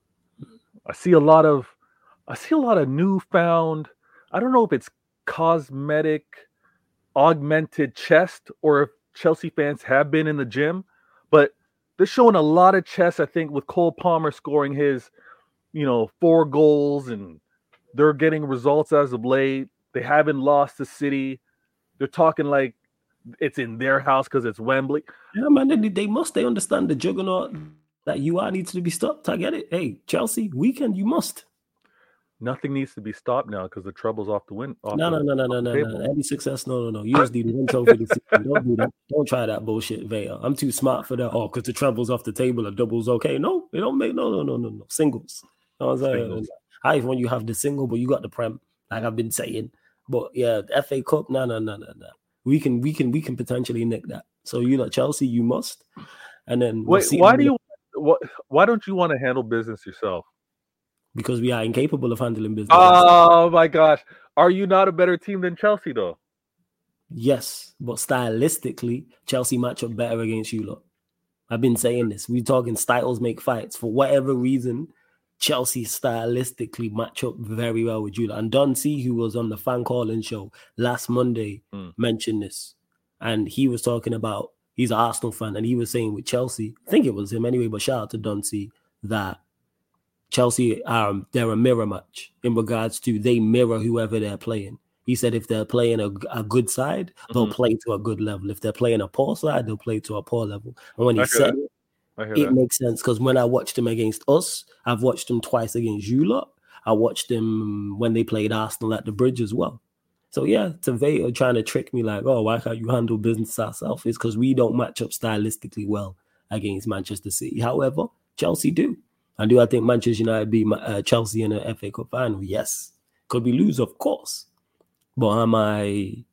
Speaker 2: I see a lot of, I see a lot of newfound. I don't know if it's cosmetic, augmented chest, or if Chelsea fans have been in the gym, but they're showing a lot of chest. I think with Cole Palmer scoring his, you know, four goals, and they're getting results as of late. They haven't lost to City. They're talking like it's in their house because it's Wembley.
Speaker 1: Yeah, man, they, they must. They understand the juggernaut that you are needs to be stopped. I get it. Hey, Chelsea, weekend, you must.
Speaker 2: Nothing needs to be stopped now because the trouble's off the win. Off
Speaker 1: no,
Speaker 2: the,
Speaker 1: no, no, no, no, no, no. Any success? No, no, no. You just need one trophy this season. Don't do that. Don't try that bullshit, Vaya. I'm too smart for that. Oh, because the trebles off the table, a double's okay. No, it don't make no, no, no, no, no. Singles. You know what I'm saying? I even when you have the single, but you got the prem, like I've been saying. But yeah, the F A Cup, no, no, no, no, no. We can, we can, we can potentially nick that. So you like Chelsea, you must. And then
Speaker 2: wait, we'll why do you? What? Why don't you want to handle business yourself?
Speaker 1: Because we are incapable of handling business.
Speaker 2: Oh my gosh. Are you not a better team than Chelsea though?
Speaker 1: Yes, but stylistically, Chelsea match up better against you lot. I've been saying this. We're talking styles make fights. For whatever reason, Chelsea stylistically match up very well with you lot. And Don C, who was on the Fan Calling show last Monday, mm. mentioned this. And he was talking about, he's an Arsenal fan, and he was saying with Chelsea, I think it was him anyway, but shout out to Don C, that Chelsea, um, they're a mirror match in regards to they mirror whoever they're playing. He said if they're playing a, a good side, they'll mm-hmm. play to a good level. If they're playing a poor side, they'll play to a poor level. And when he said
Speaker 2: that.
Speaker 1: it, it that. makes sense because when I watched him against us, I've watched him twice against you lot. I watched him when they played Arsenal at the Bridge as well. So yeah, to Veta trying to trick me like, oh, why can't you handle business ourselves? It's because we don't match up stylistically well against Manchester City. However, Chelsea do. And do I think Manchester United beat uh, Chelsea in an F A Cup final? Yes. Could we lose? Of course. But am I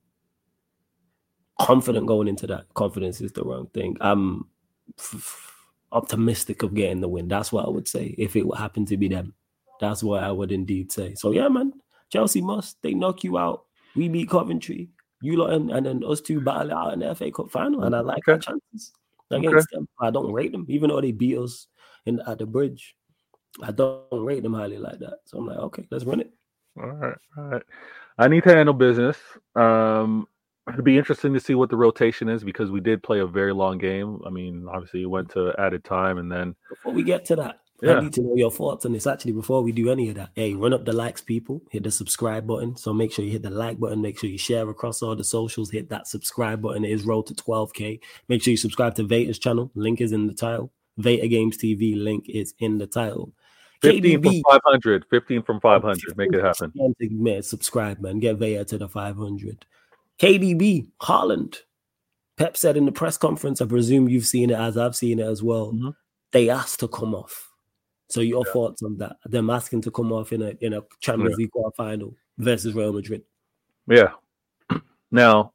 Speaker 1: confident going into that? Confidence is the wrong thing. I'm f- optimistic of getting the win. That's what I would say if it would happen to be them. That's what I would indeed say. So yeah, man, Chelsea must. They knock you out. We beat Coventry. You lot and, and then us two battle out in the F A Cup final. And I like okay. our chances against okay. them. I don't rate them, even though they beat us in at the Bridge. I don't rate them highly like that. So I'm like, okay, let's run it.
Speaker 2: All right, all right. I need to handle business. Um, it'd be interesting to see what the rotation is because we did play a very long game. I mean, obviously, you went to added time, and then
Speaker 1: before we get to that, yeah. I need to know your thoughts on this. Actually, before we do any of that, hey, run up the likes, people. Hit the subscribe button. So make sure you hit the like button. Make sure you share across all the socials. Hit that subscribe button. It is road to twelve K. Make sure you subscribe to Veta's channel. Link is in the title. Veta Games T V link is in the title.
Speaker 2: fifteen K D B, from five hundred. fifteen from five hundred. Make it happen.
Speaker 1: Man, subscribe, man. Get Vaya to the five hundred. K D B, Haaland. Pep said in the press conference, I presume you've seen it as I've seen it as well. Mm-hmm. They asked to come off. So your yeah. thoughts on that? Them asking to come off in a in a Champions yeah. League quarterfinal versus Real Madrid.
Speaker 2: Yeah. Now,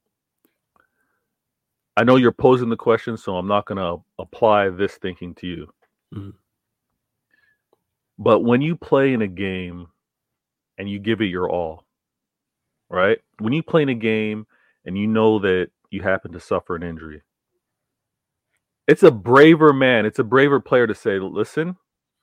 Speaker 2: I know you're posing the question, so I'm not going to apply this thinking to you. Mm-hmm. But when you play in a game and you give it your all, right? When you play in a game and you know that you happen to suffer an injury, it's a braver man. It's a braver player to say, listen,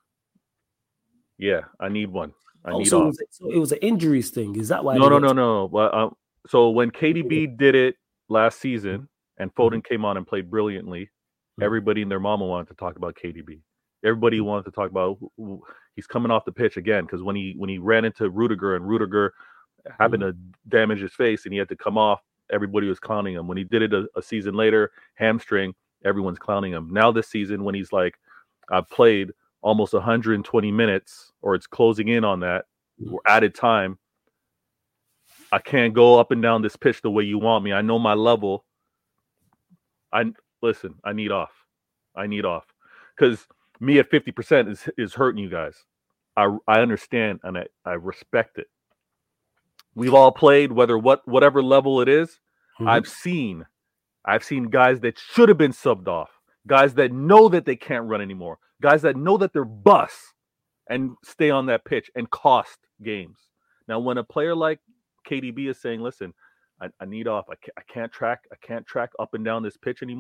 Speaker 2: yeah, I need one. I
Speaker 1: oh,
Speaker 2: need
Speaker 1: so
Speaker 2: off.
Speaker 1: It was, so it was an injuries thing. Is that why?
Speaker 2: No, no, no, no. Well, um, so when K D B did it last season and Foden mm-hmm. came on and played brilliantly, mm-hmm. everybody and their mama wanted to talk about K D B. Everybody wanted to talk about who, who, he's coming off the pitch again because when he when he ran into Rudiger and Rudiger having mm-hmm. to damage his face and he had to come off, everybody was clowning him. When he did it a, a season later, hamstring, everyone's clowning him. Now this season, when he's like, I've played almost one hundred twenty minutes, or it's closing in on that, mm-hmm. or added time. I can't go up and down this pitch the way you want me. I know my level. I listen. I need off. I need off because. Me at fifty percent is is hurting you guys. I I understand and I, I respect it. We've all played, whether what whatever level it is. Mm-hmm. I've seen, I've seen guys that should have been subbed off, guys that know that they can't run anymore, guys that know that they're bus and stay on that pitch and cost games. Now, when a player like K D B is saying, "Listen, I, I need off. I can't, I can't track. I can't track up and down this pitch anymore."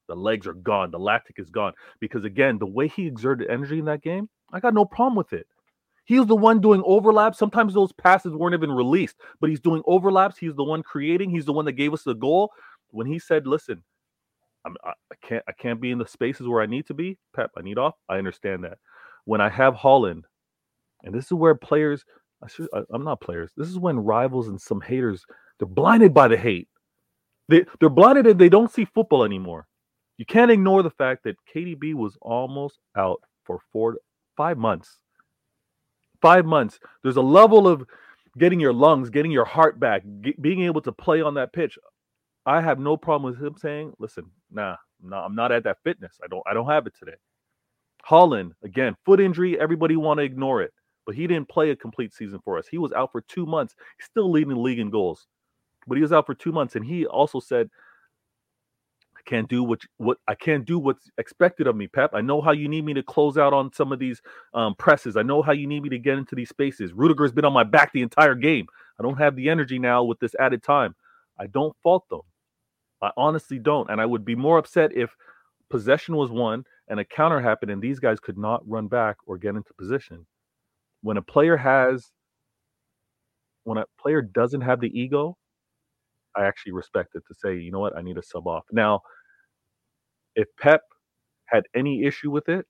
Speaker 2: The legs are gone. The lactic is gone. Because again, the way he exerted energy in that game, I got no problem with it. He was the one doing overlaps. Sometimes those passes weren't even released, but he's doing overlaps. He's the one creating. He's the one that gave us the goal. When he said, listen, I'm, I can't I can't be in the spaces where I need to be. Pep, I need off. I understand that. When I have Haaland, and this is where players, I should, I, I'm not players. This is when rivals and some haters, they're blinded by the hate. They, they're blinded and they don't see football anymore. You can't ignore the fact that K D B was almost out for four, five months. Five months. There's a level of getting your lungs, getting your heart back, get, being able to play on that pitch. I have no problem with him saying, listen, nah, nah, I'm not at that fitness. I don't I don't have it today. Haaland, again, foot injury, everybody want to ignore it. But he didn't play a complete season for us. He was out for two months. He's still leading the league in goals. But he was out for two months. And he also said, I can't do what what I can't do what's expected of me, Pep. I know how you need me to close out on some of these um, presses. I know how you need me to get into these spaces. Rudiger's been on my back the entire game. I don't have the energy now with this added time. I don't fault them. I honestly don't. And I would be more upset if possession was won and a counter happened and these guys could not run back or get into position. When a player has, when a player doesn't have the ego, I actually respect it to say, you know what, I need to sub off. Now, if Pep had any issue with it,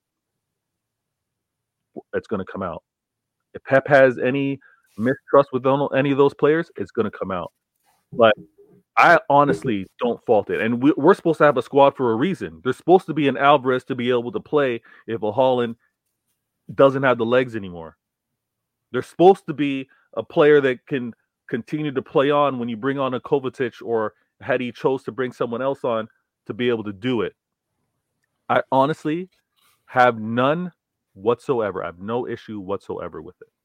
Speaker 2: it's going to come out. If Pep has any mistrust with any of those players, it's going to come out. But I honestly don't fault it. And we, we're supposed to have a squad for a reason. There's supposed to be an Alvarez to be able to play if a Haaland doesn't have the legs anymore. There's supposed to be a player that can continue to play on when you bring on a Kovacic, or had he chose to bring someone else on to be able to do it. I honestly have none whatsoever. I have no issue whatsoever with it.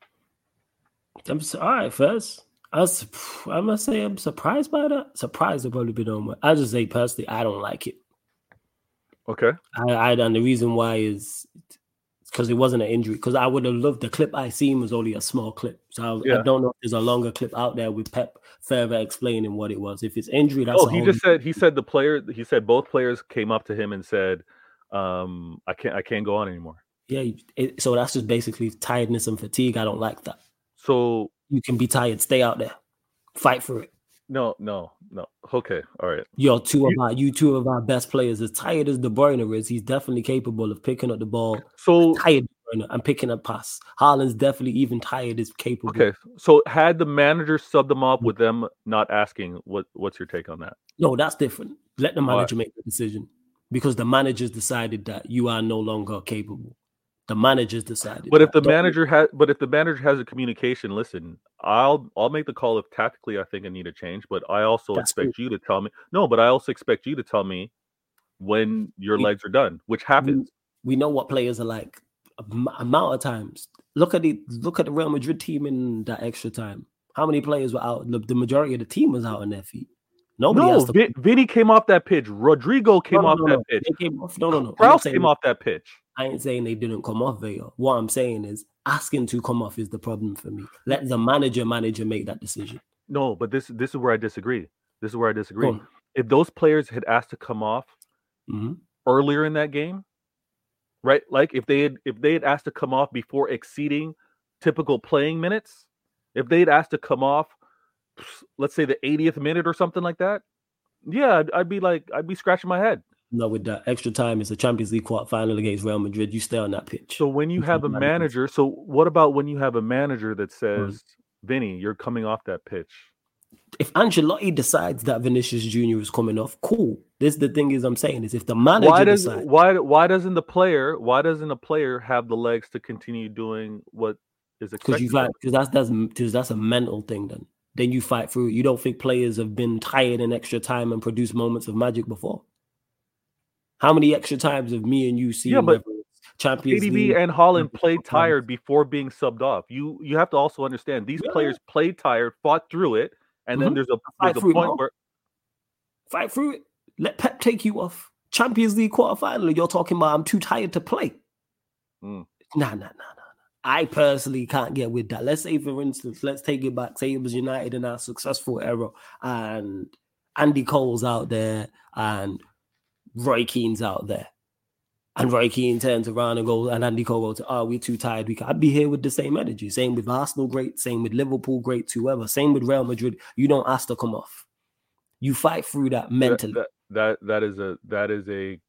Speaker 1: I'm so, all right, first. I, was, I must say I'm surprised by that. Surprised to probably be on. I just say personally, I don't like it.
Speaker 2: Okay.
Speaker 1: I, I and the reason why is because it wasn't an injury. Because I would have loved the clip I seen was only a small clip. So I, yeah. I don't know if there's a longer clip out there with Pep further explaining what it was. If it's injury, that's
Speaker 2: oh, he just said he said the player. He said both players came up to him and said, um, "I can't, I can't go on anymore."
Speaker 1: Yeah. It, so that's just basically tiredness and fatigue. I don't like that.
Speaker 2: So
Speaker 1: you can be tired, stay out there, fight for it.
Speaker 2: No, no, no. Okay, all right.
Speaker 1: Yo, two of our, you two of our best players. As tired as De Bruyne is, he's definitely capable of picking up the ball.
Speaker 2: So
Speaker 1: tired and picking up pass. Haaland's definitely even tired is capable.
Speaker 2: Okay, so had the manager subbed them off with them not asking, what what's your take on that?
Speaker 1: No, that's different. Let the manager right. make the decision, because the managers decided that you are no longer capable. The managers decided.
Speaker 2: But if the
Speaker 1: Don't
Speaker 2: manager has, but if the manager has a communication, listen, I'll I'll make the call if tactically I think I need a change. But I also That's expect true. you to tell me. No, but I also expect you to tell me when your we, legs are done, which happens.
Speaker 1: We, we know what players are like. Amount of times. Look at the look at the Real Madrid team in that extra time. How many players were out? The, the majority of the team was out on their feet. Nobody
Speaker 2: no,
Speaker 1: has to...
Speaker 2: Vin, Vinny came off that pitch. Rodrigo came
Speaker 1: no, no,
Speaker 2: off
Speaker 1: no,
Speaker 2: that
Speaker 1: no.
Speaker 2: pitch.
Speaker 1: They came off. No, no, no.
Speaker 2: Ralph came off that pitch.
Speaker 1: I ain't saying they didn't come off, Vega. What I'm saying is asking to come off is the problem for me. Let the manager manager make that decision.
Speaker 2: No, but this this is where I disagree. This is where I disagree. If those players had asked to come off
Speaker 1: mm-hmm.
Speaker 2: earlier in that game, right? Like if they had if they had asked to come off before exceeding typical playing minutes, if they'd asked to come off, let's say the eightieth minute or something like that, yeah, I'd, I'd be like I'd be scratching my head.
Speaker 1: No, with that extra time, it's a Champions League quarterfinal against Real Madrid. You stay on that pitch.
Speaker 2: So when you, you have a manager, pitch. so what about when you have a manager that says, mm-hmm. Vinny, you're coming off that pitch?
Speaker 1: If Ancelotti decides that Vinicius Junior is coming off, cool. This the thing is I'm saying is if the manager
Speaker 2: why does
Speaker 1: decides,
Speaker 2: why why doesn't the player why doesn't the player have the legs to continue doing what is expected?
Speaker 1: Because you that's that's because that's a mental thing. Then then you fight through it. You don't think players have been tired in extra time and produced moments of magic before? How many extra times have me and you seen?
Speaker 2: Yeah, but
Speaker 1: Champions
Speaker 2: K D B
Speaker 1: League
Speaker 2: and Haaland played tired before being subbed off. You you have to also understand these yeah. players played tired, fought through it, and mm-hmm. then there's a there's a point it, where
Speaker 1: fight through it. Let Pep take you off. Champions League quarterfinal. You're talking about I'm too tired to play.
Speaker 2: Mm.
Speaker 1: Nah, nah, nah, nah. I personally can't get with that. Let's say, for instance, let's take it back. Say it was United in our successful era, and Andy Cole's out there, and Roy Keane's out there. And Roy Keane turns around and goes, and Andy Cole goes, oh, we're too tired. We can. I'd be here with the same energy. Same with Arsenal, great. Same with Liverpool, great. Whoever. Same with Real Madrid. You don't ask to come off. You fight through that mentally.
Speaker 2: That that, that, that is a that is a.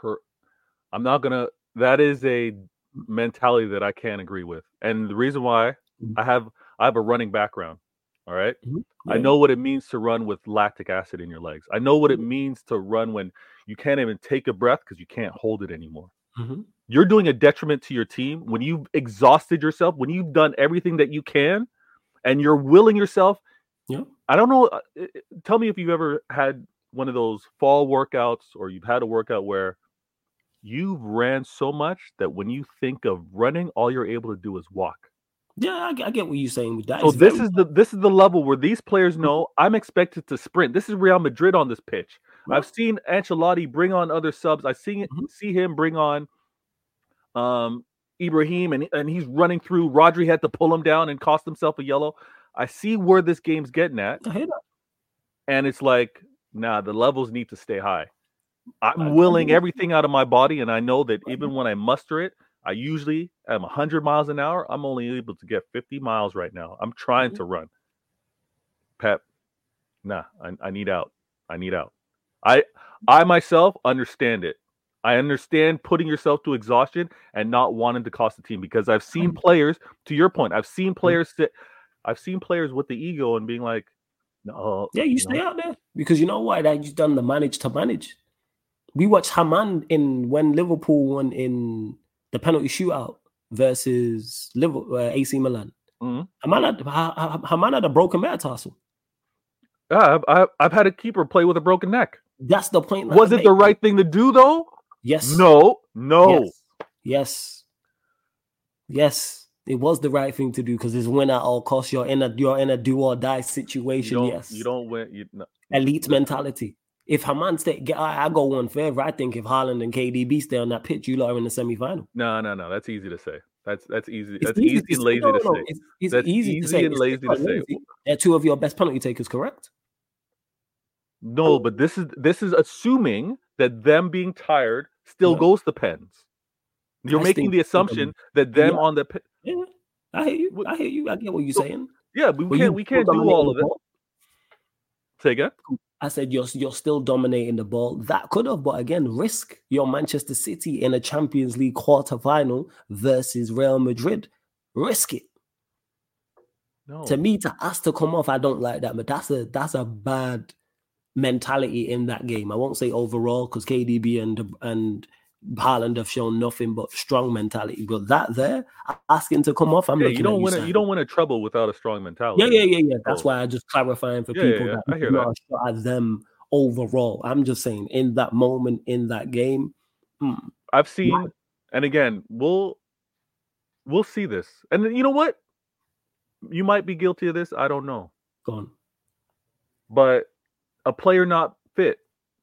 Speaker 2: I'm not gonna. That is a mentality that I can't agree with. And the reason why mm-hmm. I have I have a running background. All right. Mm-hmm. Yeah. I know what it means to run with lactic acid in your legs. I know what it means to run when you can't even take a breath because you can't hold it anymore. Mm-hmm. You're doing a detriment to your team when you've exhausted yourself, when you've done everything that you can, and you're willing yourself. Yeah. I don't know. Tell me if you've ever had one of those fall workouts or you've had a workout where you've ran so much that when you think of running, all you're able to do is walk.
Speaker 1: Yeah, I, I get what you're saying with that.
Speaker 2: So this is the this is the level where these players know I'm expected to sprint. This is Real Madrid on this pitch. Right. I've seen Ancelotti bring on other subs. I've seen mm-hmm. see him bring on um, Ibrahim, and and he's running through. Rodri had to pull him down and cost himself a yellow. I see where this game's getting at,
Speaker 1: I hear that.
Speaker 2: And it's like, nah, the levels need to stay high. I'm willing everything out of my body, and I know that even when I muster it, I usually am one hundred miles an hour. I'm only able to get fifty miles right now. I'm trying to run. Pep, nah, I, I need out. I need out. I I myself understand it. I understand putting yourself to exhaustion and not wanting to cost the team, because I've seen players, to your point, I've seen players sit, I've seen players with the ego and being like, no.
Speaker 1: Yeah, you, you stay know. out there because you know what? I just done the manage to manage. We watched Haman in when Liverpool won in the penalty shootout versus Liverpool, uh, A C Milan. Mm-hmm. Haman, had, Haman had a broken metatarsal.
Speaker 2: Yeah, I've, I've had a keeper play with a broken neck.
Speaker 1: That's the point.
Speaker 2: Was it the right thing to do, though?
Speaker 1: Yes.
Speaker 2: No. No.
Speaker 1: Yes. Yes. Yes. It was the right thing to do because it's win at all costs. You're in a you're in a do or die situation.
Speaker 2: You
Speaker 1: yes.
Speaker 2: You don't win. You, no.
Speaker 1: Elite mentality. If Haman stay, I, I go one further. I think if Haaland and K D B stay on that pitch, you lot are in the semi-final.
Speaker 2: No, no, no. That's easy to say. That's that's easy. That's easy, easy and lazy
Speaker 1: no,
Speaker 2: to
Speaker 1: no,
Speaker 2: say.
Speaker 1: It's, it's
Speaker 2: that's
Speaker 1: easy,
Speaker 2: easy
Speaker 1: to say.
Speaker 2: and
Speaker 1: It's
Speaker 2: lazy to
Speaker 1: lazy.
Speaker 2: say.
Speaker 1: They're two of your best penalty takers, correct?
Speaker 2: No, but this is this is assuming that them being tired still yeah. goes to pens. You're I making the assumption that them
Speaker 1: yeah.
Speaker 2: on the pen.
Speaker 1: Yeah, I hear you. I hear you. I get what you're
Speaker 2: so,
Speaker 1: saying.
Speaker 2: Yeah, but we can't we can't do all of it. Say again.
Speaker 1: I said you're you're still dominating the ball. That could have, but again, risk. You're Manchester City in a Champions League quarterfinal versus Real Madrid. Risk it. No. To me, to ask to come off, I don't like that. But that's a that's a bad mentality in that game. I won't say overall because K D B and and Haaland have shown nothing but strong mentality. But that there, asking to come off, I'm
Speaker 2: yeah,
Speaker 1: looking
Speaker 2: you don't
Speaker 1: at
Speaker 2: win.
Speaker 1: You,
Speaker 2: a, you don't win a trouble without a strong mentality.
Speaker 1: Yeah, yeah, yeah, yeah. That's oh. why I just clarifying for
Speaker 2: yeah,
Speaker 1: people
Speaker 2: yeah, yeah.
Speaker 1: that
Speaker 2: I hear
Speaker 1: not
Speaker 2: that.
Speaker 1: shot at them overall. I'm just saying in that moment, in that game, hmm.
Speaker 2: I've seen, yeah. and again, we'll we'll see this. And you know what? You might be guilty of this. I don't know.
Speaker 1: Go on.
Speaker 2: But a player not fit.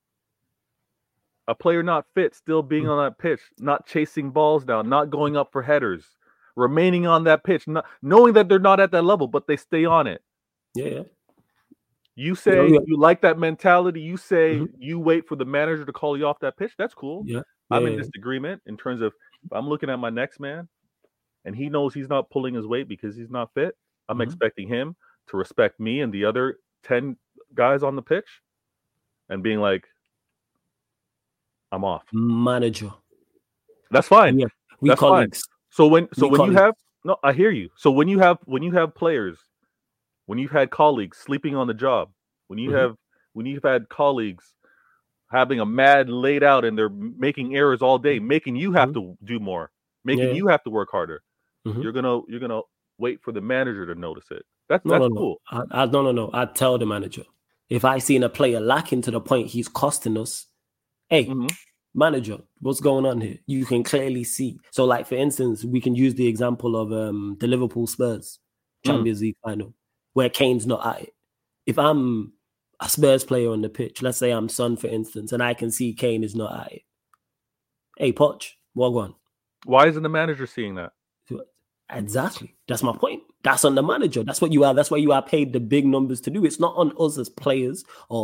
Speaker 2: A player not fit, still being on that pitch, not chasing balls down, not going up for headers, remaining on that pitch, not knowing that they're not at that level, but they stay on it.
Speaker 1: Yeah. yeah.
Speaker 2: You say yeah, yeah. you like that mentality. You say
Speaker 1: mm-hmm.
Speaker 2: you wait for the manager to call you off that pitch. That's cool.
Speaker 1: Yeah.
Speaker 2: I'm
Speaker 1: yeah,
Speaker 2: in
Speaker 1: yeah.
Speaker 2: disagreement in terms of if I'm looking at my next man and he knows he's not pulling his weight because he's not fit. I'm mm-hmm. expecting him to respect me and the other ten guys on the pitch and being like, I'm off.
Speaker 1: Manager.
Speaker 2: That's fine.
Speaker 1: Yeah, we
Speaker 2: That's
Speaker 1: colleagues.
Speaker 2: fine. So when so
Speaker 1: we
Speaker 2: when
Speaker 1: colleagues.
Speaker 2: you have no, I hear you. So when you have when you have players, when you've had colleagues sleeping on the job, when you mm-hmm. have when you've had colleagues having a mad laid out and they're making errors all day, making you have mm-hmm. to do more, making yeah. you have to work harder. Mm-hmm. You're gonna you're gonna wait for the manager to notice it. That's
Speaker 1: no,
Speaker 2: that's
Speaker 1: no,
Speaker 2: cool.
Speaker 1: No. I, I no no no. I tell the manager if I seen a player lacking to the point he's costing us. Hey, mm-hmm. manager, what's going on here? You can clearly see. So, like for instance, we can use the example of um, the Liverpool Spurs Champions mm. League final, where Kane's not at it. If I'm a Spurs player on the pitch, let's say I'm Son, for instance, and I can see Kane is not at it. Hey, Poch, what on?
Speaker 2: Why isn't the manager seeing that?
Speaker 1: Exactly. That's my point. That's on the manager. That's what you are. That's why you are paid the big numbers to do. It's not on us as players or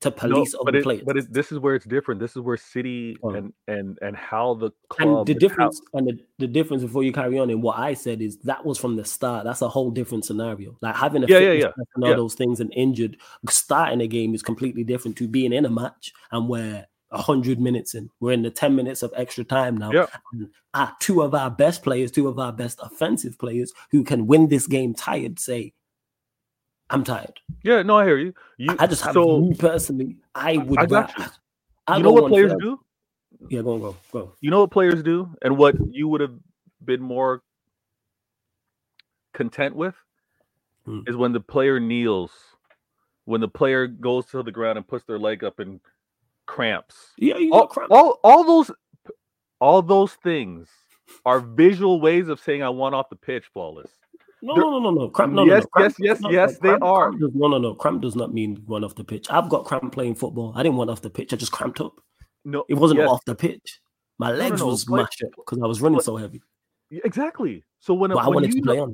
Speaker 1: to police
Speaker 2: no, but
Speaker 1: other
Speaker 2: it,
Speaker 1: players.
Speaker 2: but it, this is where it's different. This is where City
Speaker 1: Oh.
Speaker 2: and and and how the club
Speaker 1: and the difference
Speaker 2: how,
Speaker 1: and the, the difference before you carry on in what I said is that was from the start. That's a whole different scenario. Like having a
Speaker 2: yeah,
Speaker 1: fitness
Speaker 2: yeah,
Speaker 1: check
Speaker 2: yeah,
Speaker 1: and all
Speaker 2: yeah.
Speaker 1: those things and injured, starting a game is completely different to being in a match and we're a hundred minutes in. We're in the ten minutes of extra time now.
Speaker 2: Yeah.
Speaker 1: And our, two of our best players, two of our best offensive players who can win this game tired say, I'm tired.
Speaker 2: Yeah, no, I hear you. You
Speaker 1: I just have
Speaker 2: so,
Speaker 1: me personally. I would.
Speaker 2: I got you.
Speaker 1: I
Speaker 2: you know what players
Speaker 1: further.
Speaker 2: do?
Speaker 1: Yeah, go on, go, go.
Speaker 2: You know what players do, and what you would have been more content with
Speaker 1: Hmm.
Speaker 2: is when the player kneels, when the player goes to the ground and puts their leg up and cramps.
Speaker 1: Yeah, you
Speaker 2: all,
Speaker 1: got cramps.
Speaker 2: all, all those, all those things are visual ways of saying I want off the pitch, Flawless.
Speaker 1: No,
Speaker 2: They're,
Speaker 1: no, no, no, no. Cramp, no,
Speaker 2: yes,
Speaker 1: no, no. Cramp,
Speaker 2: yes, yes,
Speaker 1: no,
Speaker 2: yes,
Speaker 1: no, cramp,
Speaker 2: they are.
Speaker 1: Cramp does, no, no, no. Cramp does not mean run off the pitch. I've got cramp playing football. I didn't run off the pitch. I just cramped up.
Speaker 2: No,
Speaker 1: it wasn't
Speaker 2: yes.
Speaker 1: off the pitch. My legs
Speaker 2: no, no, no.
Speaker 1: was
Speaker 2: Play,
Speaker 1: mashed up because I was running
Speaker 2: play,
Speaker 1: so heavy.
Speaker 2: Exactly. So when,
Speaker 1: but
Speaker 2: when
Speaker 1: I wanted
Speaker 2: you
Speaker 1: to play
Speaker 2: know,
Speaker 1: on.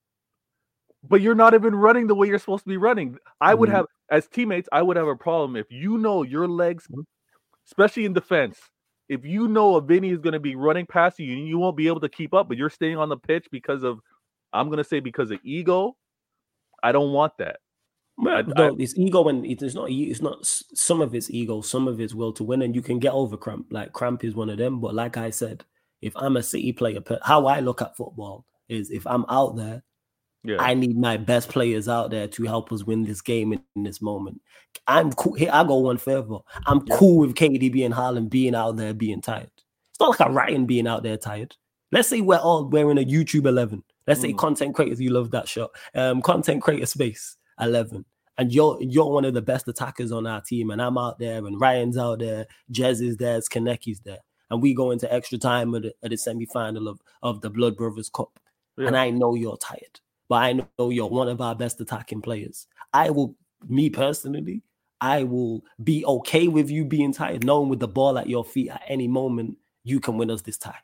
Speaker 2: But you're not even running the way you're supposed to be running. I would
Speaker 1: Mm-hmm.
Speaker 2: have, as teammates, I would have a problem if you know your legs, especially in defense, if you know a Vinny is going to be running past you and you won't be able to keep up, but you're staying on the pitch because of, I'm going to say because of ego. I don't want that.
Speaker 1: Well,
Speaker 2: I,
Speaker 1: no,
Speaker 2: I,
Speaker 1: it's ego, and it's not. It's not. Some of it's ego, some of it's will to win, and you can get over cramp. Like cramp is one of them. But like I said, if I'm a City player, how I look at football is if I'm out there, yeah. I need my best players out there to help us win this game in, in this moment. I'm cool. Here I go one further. I'm yeah. cool with K D B and Haaland being out there being tired. It's not like a Ryan being out there tired. Let's say we're all wearing a YouTube eleven. Let's mm. say content creators, you love that shot. Um, content creator space eleven. And you're you're one of the best attackers on our team. And I'm out there and Ryan's out there. Jez is there. Kaneki's there. And we go into extra time at the, at the semi-final of, of the Blood Brothers Cup. Yeah. And I know you're tired. But I know you're one of our best attacking players. I will, me personally, I will be okay with you being tired, knowing with the ball at your feet at any moment, you can win us this tie.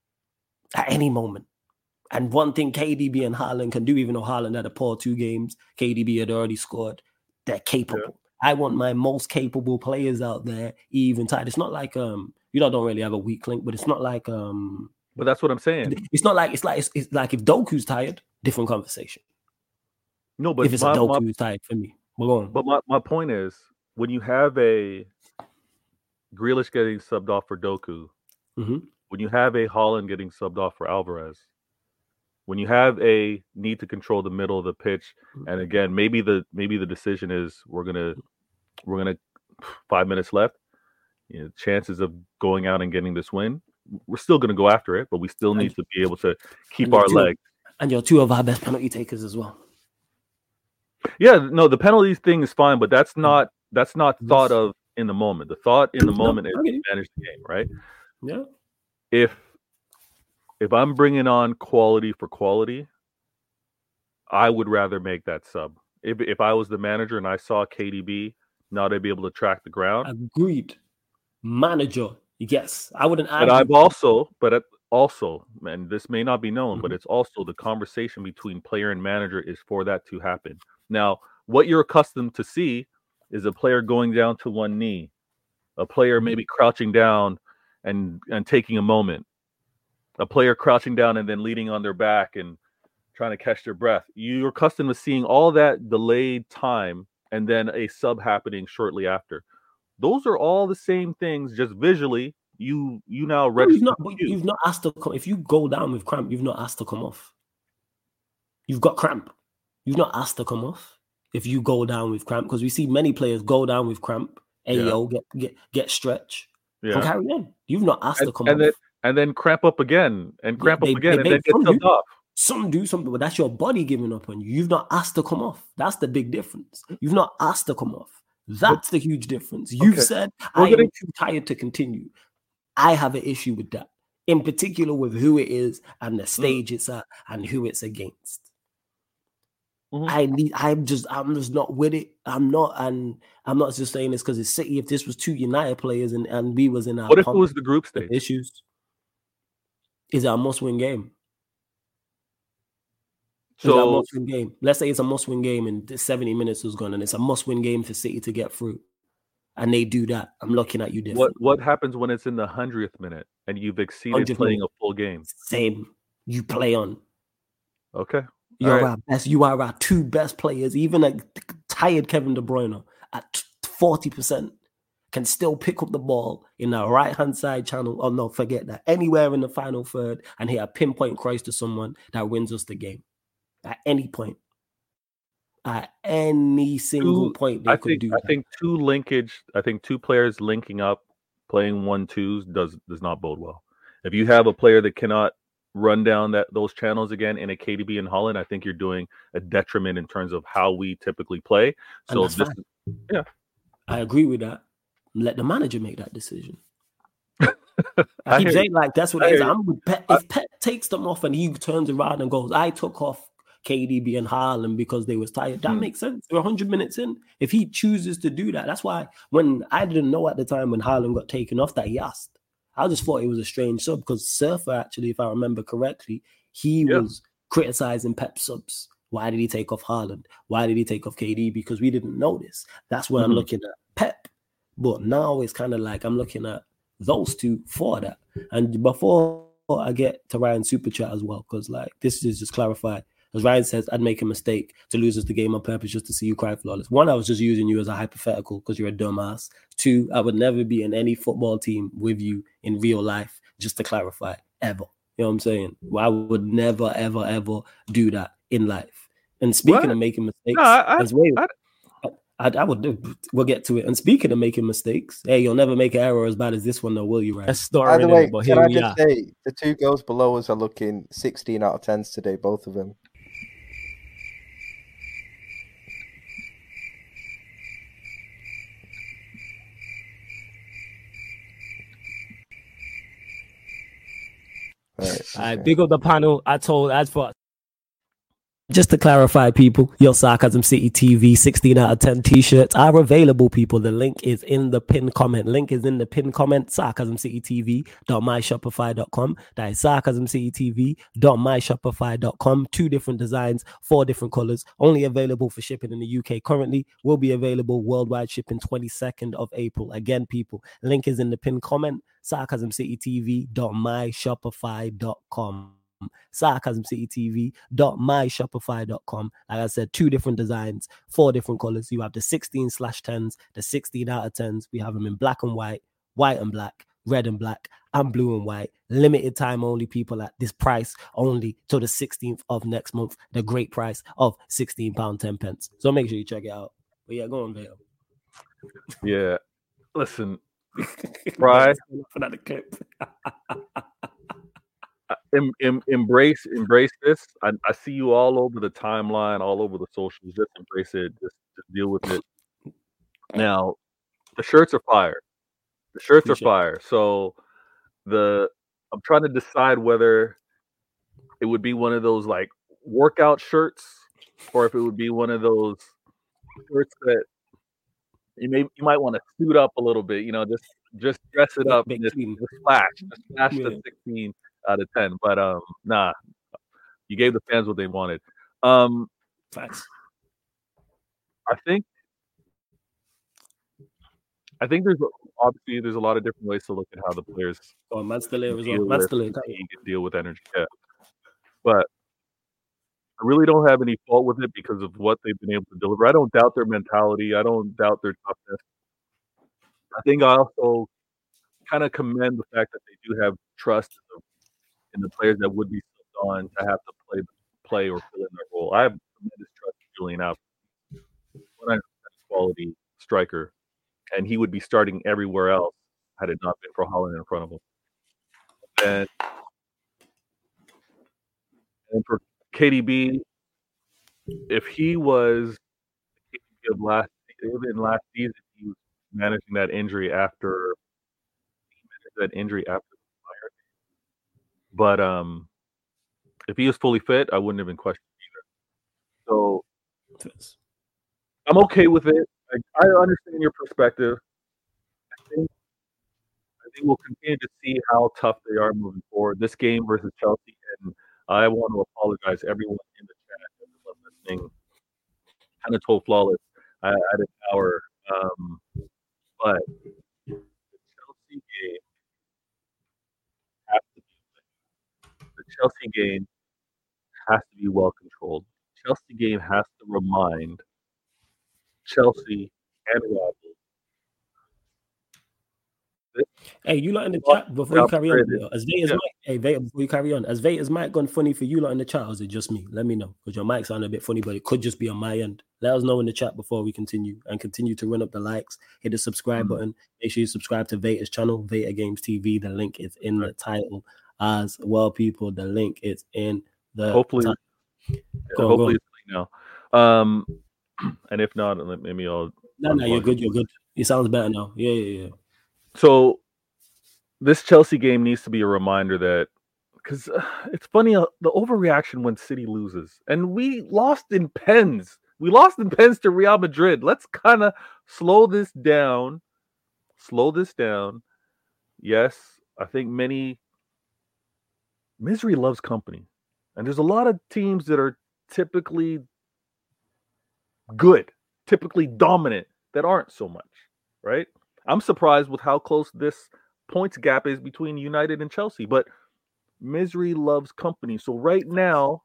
Speaker 1: At any moment. And one thing K D B and Haaland can do, even though Haaland had a poor two games, K D B had already scored, they're capable. Yeah. I want my most capable players out there, even tired. It's not like, um, you know, I don't really have a weak link, but it's not like... um.
Speaker 2: But that's what I'm saying.
Speaker 1: It's not like, it's like, it's, it's like if Doku's tired, different conversation.
Speaker 2: No, but
Speaker 1: if it's
Speaker 2: my,
Speaker 1: a Doku
Speaker 2: my,
Speaker 1: who's tired for me, we're on.
Speaker 2: But my, my point is, when you have a Grealish getting subbed off for Doku,
Speaker 1: mm-hmm.
Speaker 2: when you have a Haaland getting subbed off for Alvarez, when you have a need to control the middle of the pitch, mm-hmm. and again, maybe the maybe the decision is we're gonna we're gonna five minutes left, you know, chances of going out and getting this win, we're still gonna go after it, but we still need and, to be able to keep our legs.
Speaker 1: And you're two of our best penalty takers as well.
Speaker 2: Yeah, no, the penalties thing is fine, but that's not that's not thought of in the moment. The thought in the moment no, is okay. to manage the game, right?
Speaker 1: Yeah.
Speaker 2: If if I'm bringing on quality for quality, I would rather make that sub. If if I was the manager and I saw K D B not be able to track the ground,
Speaker 1: agreed. Manager, yes, I wouldn't.
Speaker 2: But I've also, but at, also, and this may not be known, mm-hmm. but it's also the conversation between player and manager is for that to happen. Now, what you're accustomed to see is a player going down to one knee, a player maybe crouching down and and taking a moment, a player crouching down and then leaning on their back and trying to catch their breath. You're accustomed to seeing all that delayed time and then a sub happening shortly after. Those are all the same things, just visually. You you now register.
Speaker 1: No, you've, not, you've not asked to come. If you go down with cramp, you've not asked to come off. You've got cramp. You've not asked to come off if you go down with cramp, because we see many players go down with cramp. Ayo, yeah. get get get stretch. Yeah. And carry on. You've not asked
Speaker 2: and,
Speaker 1: to come
Speaker 2: and
Speaker 1: off.
Speaker 2: Then, and then cramp up again and cramp
Speaker 1: they,
Speaker 2: up again
Speaker 1: they,
Speaker 2: and
Speaker 1: they,
Speaker 2: then get subbed off.
Speaker 1: Some do something, but that's your body giving up on you. You've not asked to come off. That's the big difference. You've not asked to come off. That's but, the huge difference. You've okay. said, I am getting... too tired to continue. I have an issue with that, in particular with who it is and the stage mm. it's at and who it's against. Mm-hmm. I need. I'm just. I'm just not with it. I'm not, and I'm not just saying this because it's City. If this was two United players and, and we was in our,
Speaker 2: what if it was the group stage
Speaker 1: issues? Is it a must-win game? So is it a must-win game. Let's say it's a must-win game and seventy minutes is gone, and it's a must-win game for City to get through. and they do that, I'm looking at you different.
Speaker 2: What what happens when it's in the hundredth minute and you've exceeded playing minute. a full game?
Speaker 1: Same. You play on.
Speaker 2: Okay.
Speaker 1: You're right. our best. You are our two best players. Even a tired Kevin De Bruyne at forty percent can still pick up the ball in the right-hand side channel. Oh, no, forget that. Anywhere in the final third and hit a pinpoint cross to someone that wins us the game. At any point. At any single
Speaker 2: two,
Speaker 1: point they
Speaker 2: I
Speaker 1: could
Speaker 2: think,
Speaker 1: do
Speaker 2: I
Speaker 1: that.
Speaker 2: think two linkage, I think two players linking up, playing one-twos does does not bode well. If you have a player that cannot run down that those channels again in a K D B and Haaland, I think you're doing a detriment in terms of how we typically play. So this is, yeah.
Speaker 1: I agree with that. Let the manager make that decision. I keep saying like that's what it is. I'm with Pep. If I, Pep takes them off and he turns around and goes, I took off K D B and Haaland because they was tired. That hmm. makes sense. We're one hundred minutes in. If he chooses to do that, that's why when I didn't know at the time when Haaland got taken off that he asked. I just thought it was a strange sub because Surfer actually, if I remember correctly, he yeah. was criticizing Pep subs. Why did he take off Haaland? Why did he take off K D? Because we didn't notice. That's where mm-hmm. I'm looking at Pep. But now it's kind of like I'm looking at those two for that. And before I get to Ryan Super Chat as well, because like this is just clarified. As Ryan says, I'd make a mistake to lose us the game on purpose just to see you cry flawless. One, I was just using you as a hypothetical because you're a dumbass. Two, I would never be in any football team with you in real life, just to clarify, ever. You know what I'm saying? Well, I would never, ever, ever do that in life. And speaking what? of making mistakes,
Speaker 2: no, I,
Speaker 1: as well,
Speaker 2: I,
Speaker 1: I, I would do. We'll get to it. And speaking of making mistakes, hey, you'll never make an error as bad as this one, though, will you, right?
Speaker 3: That's By the way, can I just are. say the two girls below us are looking sixteen out of tens today, both of them.
Speaker 1: Right, okay. Big up the panel. I told as for just to clarify, people, your Sarcasm City T V sixteen out of ten t-shirts are available, people. The link is in the pin comment. Link is in the pin comment. sarcasm city t v dot my shopify dot com. That is sarcasm city t v dot my shopify dot com. Two different designs, four different colors. Only available for shipping in the U K currently. Will be available worldwide shipping twenty-second of April. Again, people, link is in the pin comment. sarcasm city t v dot my shopify dot com. sarcasm city t v dot my shopify dot com. Like I said, two different designs, four different colors. You have the sixteen slash tens, the sixteen out of tens. We have them in black and white, white and black, red and black, and blue and white. Limited time only, people, at this price only till the sixteenth of next month. The great price of sixteen pounds ten pence. So make sure you check it out. But yeah, go on, Vale.
Speaker 2: Yeah, listen, Fry.
Speaker 1: Another clip.
Speaker 2: Em, em, embrace embrace this. I, I see you all over the timeline, all over the socials. Just embrace it. Just, just deal with it. Now, the shirts are fire. The shirts Appreciate are fire. So the I'm trying to decide whether it would be one of those like workout shirts or if it would be one of those shirts that you may you might want to suit up a little bit. You know, just just dress it up and just, just splash, just splash yeah. the sixteen out of ten, but um, nah, you gave the fans what they wanted. Um,
Speaker 1: Facts.
Speaker 2: I think, I think there's obviously there's a lot of different ways to look at how the players.
Speaker 1: Oh, man, still there as well. Man, still there.
Speaker 2: Deal with energy, yeah. But I really don't have any fault with it because of what they've been able to deliver. I don't doubt their mentality. I don't doubt their toughness. I think I also kind of commend the fact that they do have trust in the and the players that would be subbed on to have to play play or fill in their role. I have tremendous trust in Julian Alvarez, one hundred percent quality striker, and he would be starting everywhere else had it not been for Haaland in front of him. And, and for K D B, if he was of last in last season, he was managing that injury after that injury after. But um, if he was fully fit, I wouldn't have been questioned either. So I'm okay with it. I, I understand your perspective. I think, I think we'll continue to see how tough they are moving forward. This game versus Chelsea, and I want to apologize to everyone in the chat, everyone listening. Kind of told Flawless I, I didn't hour, um, but the Chelsea game has to be the Chelsea game has to be well controlled. Chelsea game has to remind Chelsea and rivals.
Speaker 1: Hey, you lot in the chat before you carry on. As Vader's yeah. mic, hey Vader, before you carry on, as Vader's mic gone funny for you lot in the chat, or is it just me? Let me know because your mic sounded a bit funny, but it could just be on my end. Let us know in the chat before we continue and continue to run up the likes. Hit the subscribe mm-hmm. button. Make sure you subscribe to Vader's channel, Vader Games T V. The link is in right. the title as well, people. The link is in the
Speaker 2: hopefully.
Speaker 1: Yeah,
Speaker 2: go hopefully, on, it's now. Um, and if not, maybe I'll.
Speaker 1: No, no, you're good. You're good. It sounds better now. Yeah, yeah, yeah.
Speaker 2: So. This Chelsea game needs to be a reminder that, because uh, it's funny, uh, the overreaction when City loses. And we lost in pens. We lost in pens to Real Madrid. Let's kind of slow this down. Slow this down. Yes, I think many... Misery loves company. And there's a lot of teams that are typically good, typically dominant, that aren't so much, right? I'm surprised with how close this points gap is between United and Chelsea, but misery loves company. So right now,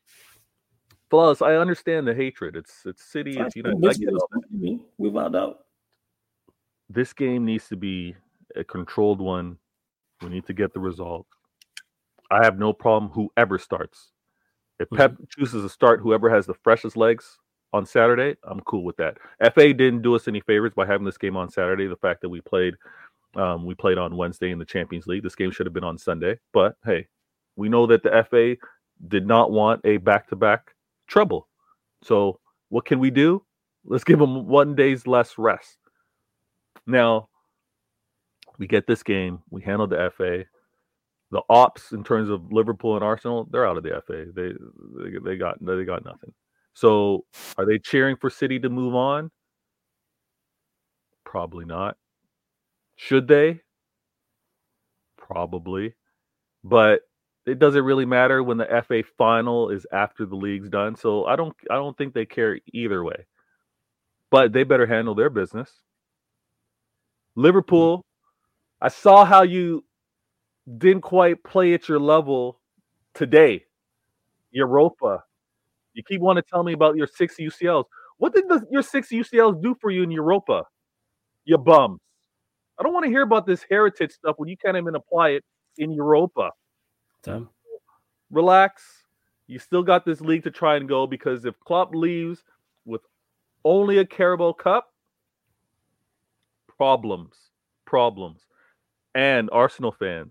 Speaker 2: plus I understand the hatred. It's it's City, it's United. I get all that.
Speaker 1: Without doubt,
Speaker 2: this game needs to be a controlled one. We need to get the result. I have no problem whoever starts. If Pep mm-hmm. chooses to start whoever has the freshest legs on Saturday, I'm cool with that. F A didn't do us any favors by having this game on Saturday. The fact that we played Um, we played on Wednesday in the Champions League. This game should have been on Sunday. But, hey, we know that the F A did not want a back-to-back trouble. So what can we do? Let's give them one day's less rest. Now, we get this game. We handle the F A. The ops, in terms of Liverpool and Arsenal, they're out of the F A. They, they, they, got, they got nothing. So are they cheering for City to move on? Probably not. Should they? Probably. But it doesn't really matter when the F A final is after the league's done. So I don't I don't think they care either way. But they better handle their business. Liverpool, I saw how you didn't quite play at your level today. Europa. You keep wanting to tell me about your six U C Ls. What did the, your six U C Ls do for you in Europa? You bums. I don't want to hear about this heritage stuff when you can't even apply it in Europa.
Speaker 1: Damn.
Speaker 2: Relax. You still got this league to try and go, because if Klopp leaves with only a Carabao Cup, problems. Problems. And Arsenal fans,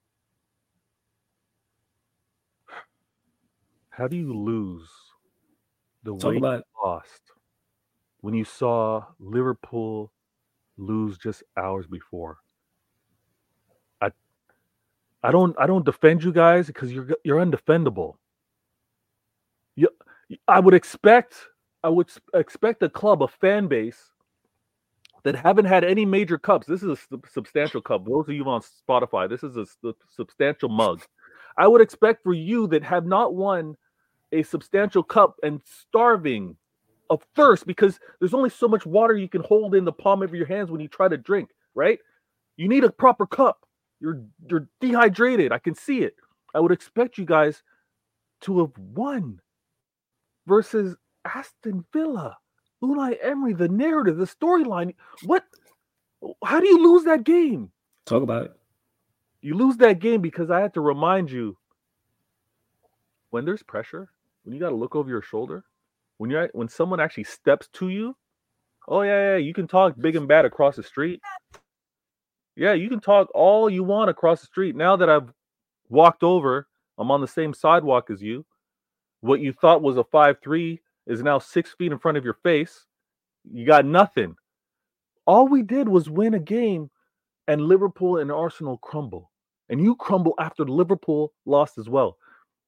Speaker 2: how do you lose the
Speaker 1: Talk
Speaker 2: way
Speaker 1: about-
Speaker 2: you lost when you saw Liverpool lose just hours before? I I don't I don't defend you guys because you're you're undefendable. You, I would expect I would expect a club, a fan base that haven't had any major cups. This is a substantial cup. Those of you on Spotify, this is a substantial mug. I would expect for you that have not won a substantial cup and starving of thirst, because there's only so much water you can hold in the palm of your hands when you try to drink, right? You need a proper cup. You're you're dehydrated. I can see it. I would expect you guys to have won versus Aston Villa, Unai Emery, the narrative, the storyline. What? How do you lose that game?
Speaker 1: Talk about it.
Speaker 2: You lose that game because I had to remind you, when there's pressure, when you got to look over your shoulder, When you when someone actually steps to you, oh yeah, yeah, you can talk big and bad across the street. Yeah, you can talk all you want across the street. Now that I've walked over, I'm on the same sidewalk as you. What you thought was a five three is now six feet in front of your face. You got nothing. All we did was win a game, and Liverpool and Arsenal crumble. And you crumble after Liverpool lost as well.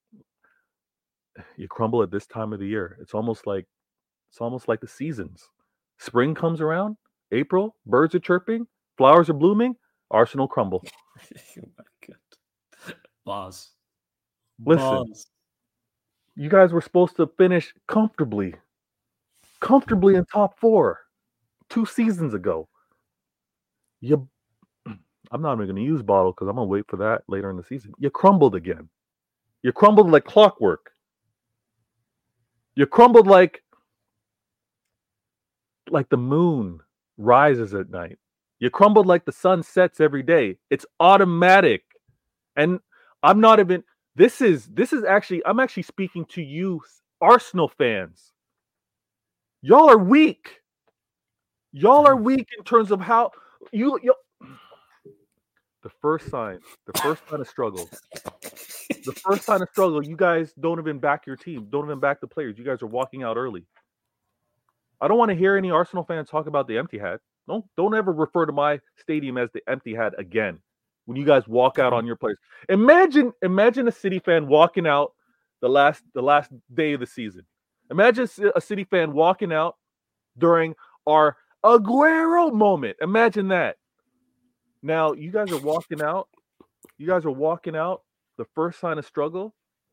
Speaker 2: You crumble at this time of the year. It's almost like it's almost like the seasons. Spring comes around, April, birds are chirping, flowers are blooming, Arsenal crumble.
Speaker 1: Oh my God. Boss.
Speaker 2: Listen,
Speaker 1: Boss.
Speaker 2: You guys were supposed to finish comfortably, comfortably in top four two seasons ago. You, I'm not even going to use bottle because I'm going to wait for that later in the season. You crumbled again. You crumbled like clockwork. You crumbled like like the moon rises at night. You crumbled like the sun sets every day. It's automatic. And I'm not even this is this is actually I'm actually speaking to you Arsenal fans. Y'all are weak. Y'all are weak in terms of how you you the first sign, the first sign of struggle. The first sign of struggle, you guys don't even back your team, don't even back the players. You guys are walking out early. I don't want to hear any Arsenal fans talk about the empty hat. Don't don't ever refer to my stadium as the empty hat again. When you guys walk out on your players, imagine imagine a City fan walking out the last the last day of the season. Imagine a City fan walking out during our Aguero moment. Imagine that. Now you guys are walking out. You guys are walking out. The first sign of struggle.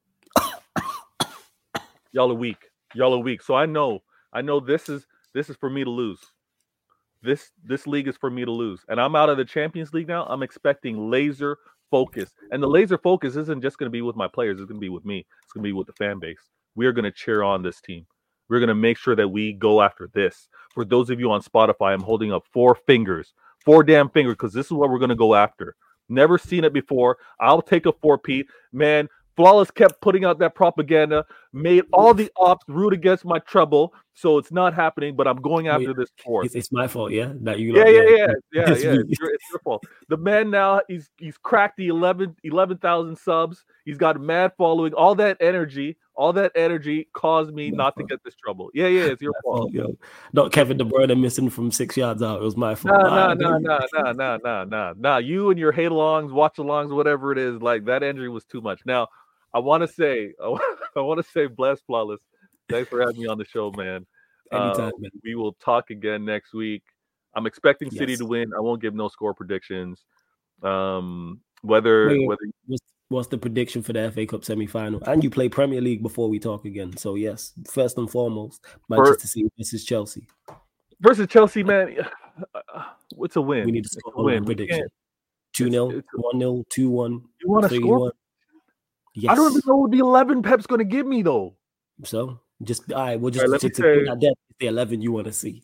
Speaker 2: Y'all are weak. Y'all are weak. So I know. I know this is this is for me to lose. This this league is for me to lose. And I'm out of the Champions League now. I'm expecting laser focus. And the laser focus isn't just going to be with my players. It's going to be with me. It's going to be with the fan base. We are going to cheer on this team. We're going to make sure that we go after this. For those of you on Spotify, I'm holding up four fingers. Four damn fingers, because this is what we're going to go after. Never seen it before. I'll take a four-peat. Man, Flawless kept putting out that propaganda, made all the ops root against my treble, so it's not happening, but I'm going after Wait, this fourth.
Speaker 1: It's, it's my fault, yeah? That you
Speaker 2: yeah, yeah, yeah, yeah, yeah, it's, yeah. It's, your, it's your fault. The man now, he's he's cracked the eleven thousand subs. He's got a mad following. All that energy, all that energy caused me my not fault. to get this trouble. Yeah, yeah, it's your my fault. fault
Speaker 1: yo. Not Kevin De Bruyne missing from six yards out. It was my fault.
Speaker 2: Nah, nah, nah, nah, nah, nah, nah, nah, nah. You and your hate-alongs, watch-alongs, whatever it is, like that energy was too much. Now, I want to say, I want to say, bless Flawless. Thanks for having me on the show, man.
Speaker 1: Anytime,
Speaker 2: uh,
Speaker 1: man.
Speaker 2: We will talk again next week. I'm expecting
Speaker 1: yes.
Speaker 2: City to win. I won't give no score predictions. Um, whether
Speaker 1: Wait,
Speaker 2: whether
Speaker 1: what's, what's the prediction for the F A Cup semi-final? And you play Premier League before we talk again. So yes, first and foremost, Manchester City versus Chelsea.
Speaker 2: Versus Chelsea, man. What's a win?
Speaker 1: We need to score a win prediction. two nil, one nil, two one.
Speaker 2: You want to score? Yes. I don't even know what the eleven Pep's going to give me, though.
Speaker 1: So, just, all right, we'll just,
Speaker 2: right,
Speaker 1: to, to
Speaker 2: say,
Speaker 1: that depth, the eleven you want to see.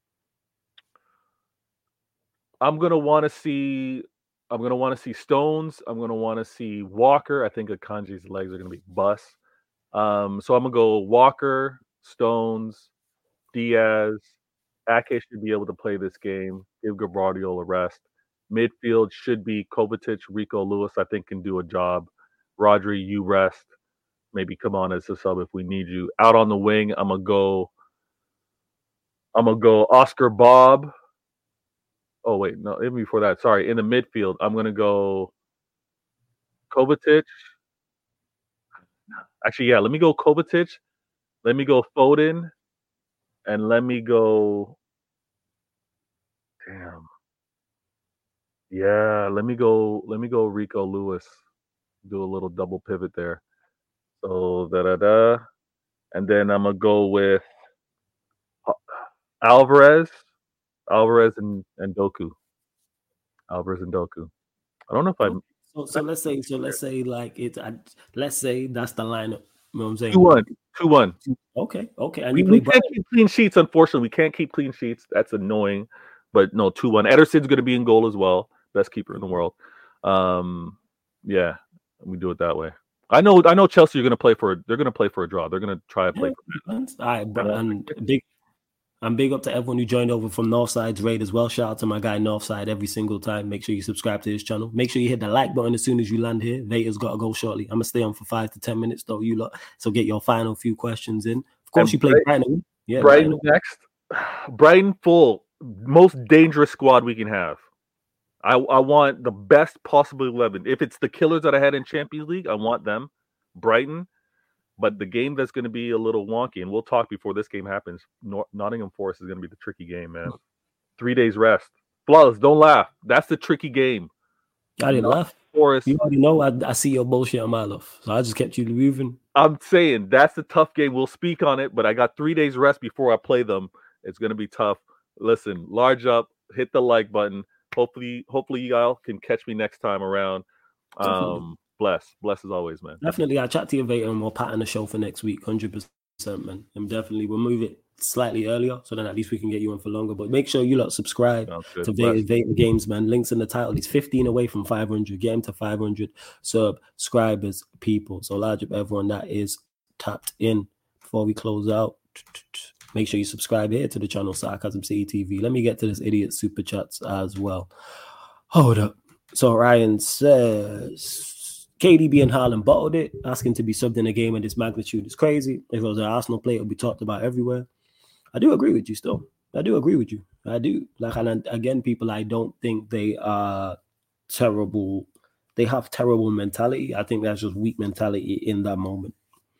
Speaker 2: I'm going to want to see, I'm going to want to see Stones. I'm going to want to see Walker. I think Akanji's legs are going to be bust. Um, so I'm going to go Walker, Stones, Diaz. Ake should be able to play this game. Give Gvardiol a rest. Midfield should be Kovacic, Rico Lewis, I think can do a job. Rodri, you rest. Maybe come on as a sub if we need you. Out on the wing, I'm gonna go. I'm gonna go Oscar Bob. Oh wait, no, even before that. Sorry, in the midfield, I'm gonna go Kovacic. Actually, yeah, let me go Kovacic. Let me go Foden, and let me go. Damn. Yeah, let me go. Let me go Rico Lewis. Do a little double pivot there. So da da da, and then I'm gonna go with Alvarez, Alvarez and, and Doku, Alvarez and Doku. I don't know if I.
Speaker 1: So, so let's say, so let's say like it's. Let's say that's the lineup. You know what I'm saying?
Speaker 2: Two one, two one.
Speaker 1: Okay, okay. And
Speaker 2: we,
Speaker 1: you
Speaker 2: we
Speaker 1: play
Speaker 2: can't keep clean sheets. Unfortunately, we can't keep clean sheets. That's annoying. But no, two one. Ederson's going to be in goal as well. Best keeper in the world. Um, yeah. We do it that way. I know. I know. Chelsea are going to play for. They're going to play for a draw. They're going to try to play.
Speaker 1: Yeah, for all right, bro. And big. I'm big up to everyone who joined over from Northside's raid as well. Shout out to my guy Northside every single time. Make sure you subscribe to his channel. Make sure you hit the like button as soon as you land here. Vader's got to go shortly. I'm gonna stay on for five to ten minutes though. You lot. So get your final few questions in. Of course, and you play Brighton. Yeah,
Speaker 2: Brighton next. Brighton full most dangerous squad we can have. I, I want the best possible eleven. If it's the killers that I had in Champions League, I want them. Brighton. But the game that's going to be a little wonky, and we'll talk before this game happens, Nor- Nottingham Forest is going to be the tricky game, man. Three days rest. Flawless, don't laugh. That's the tricky game.
Speaker 1: I didn't
Speaker 2: Nottingham
Speaker 1: laugh.
Speaker 2: Forest.
Speaker 1: You already know I, I see your bullshit a mile off. So I just kept you moving.
Speaker 2: I'm saying that's the tough game. We'll speak on it, but I got three days rest before I play them. It's going to be tough. Listen, large up, hit the like button. hopefully, hopefully you all can catch me next time around. Um, bless, bless as always, man.
Speaker 1: Definitely, I'll chat to you later and we'll pattern the show for next week, one hundred percent, man. And definitely, we'll move it slightly earlier so then at least we can get you on for longer. But make sure you lot subscribe to Vader, Vader Games, man. Links in the title. He's fifteen away from five hundred. Get him to five hundred subscribers, people. So large up everyone that is tapped in. Before we close out, make sure you subscribe here to the channel Sarcasm City T V. Let me get to this idiot super chats as well. Hold up. So Ryan says K D B and Haaland bottled it, asking to be subbed in a game of this magnitude is crazy. If it was an Arsenal player, it would be talked about everywhere. I do agree with you still. I do agree with you. I do. Like, and again, people, I don't think they are terrible. They have terrible mentality. I think that's just weak mentality in that moment.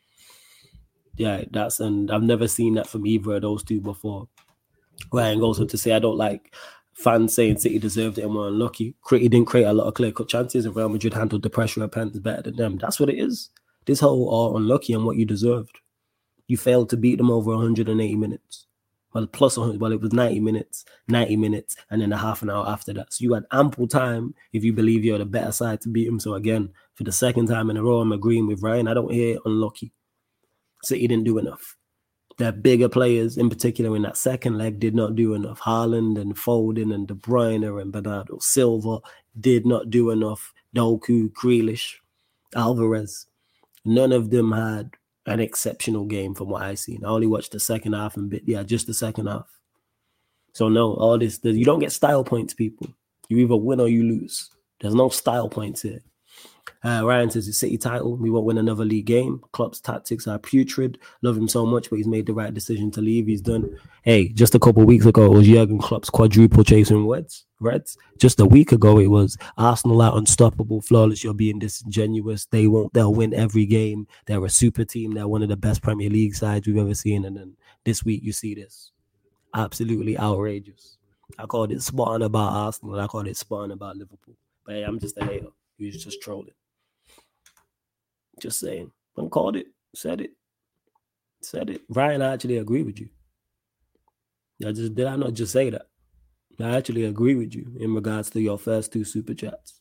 Speaker 1: Yeah, that's, and I've never seen that from either of those two before. Ryan goes on to say, I don't like fans saying City deserved it and were unlucky. He didn't create a lot of clear-cut chances and Real Madrid handled the pressure of Panthers better than them. That's what it is. This whole all unlucky and what you deserved. You failed to beat them over one hundred eighty minutes. Well, plus one hundred, well, it was ninety minutes, ninety minutes, and then a half an hour after that. So you had ample time if you believe you're the better side to beat them. So again, for the second time in a row, I'm agreeing with Ryan. I don't hear unlucky. City didn't do enough. Their bigger players, in particular in that second leg, did not do enough. Haaland and Foden and De Bruyne and Bernardo Silva did not do enough. Doku, Grealish, Alvarez. None of them had an exceptional game from what I've seen. I only watched the second half and bit, yeah, just the second half. So no, all this, you don't get style points, people. You either win or you lose. There's no style points here. Uh, Ryan says it's City title. We won't win another league game. Klopp's tactics are putrid. Love him so much, but he's made the right decision to leave. He's done. Hey, just a couple of weeks ago, it was Jurgen Klopp's quadruple chasing Reds. Reds. Just a week ago, it was Arsenal are unstoppable, flawless. You're being disingenuous. They won't. They'll win every game. They're a super team. They're one of the best Premier League sides we've ever seen. And then this week, you see this. Absolutely outrageous. I called it spot on about Arsenal. I called it spot on about Liverpool. But hey, I'm just a hater. He's just trolling. Just saying. I called it. Said it. Said it. Ryan, I actually agree with you. I just did I not just say that? I actually agree with you in regards to your first two super chats.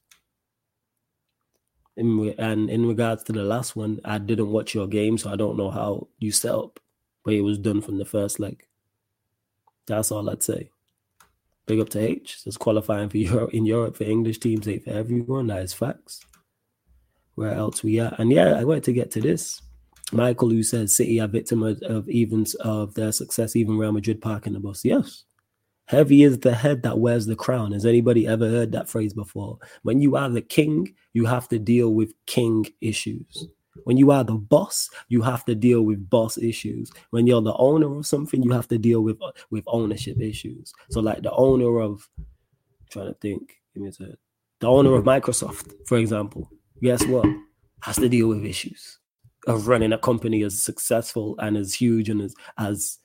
Speaker 1: In, and in regards to the last one, I didn't watch your game, so I don't know how you set up, but it was done from the first leg. That's all I'd say. Big up to H. It's qualifying for Europe in Europe for English teams, ain't for everyone. That is facts. Where else we at? And yeah, I wanted to get to this. Michael, who says City are victim of, of evens of their success, even Real Madrid parking the bus. Yes. Heavy is the head that wears the crown. Has anybody ever heard that phrase before? When you are the king, you have to deal with king issues. When you are the boss, you have to deal with boss issues. When you're the owner of something, you have to deal with, with ownership issues. So like the owner of, I'm trying to think, give me a second. The owner of Microsoft, for example, guess what? Has to deal with issues of running a company as successful and as huge and as as,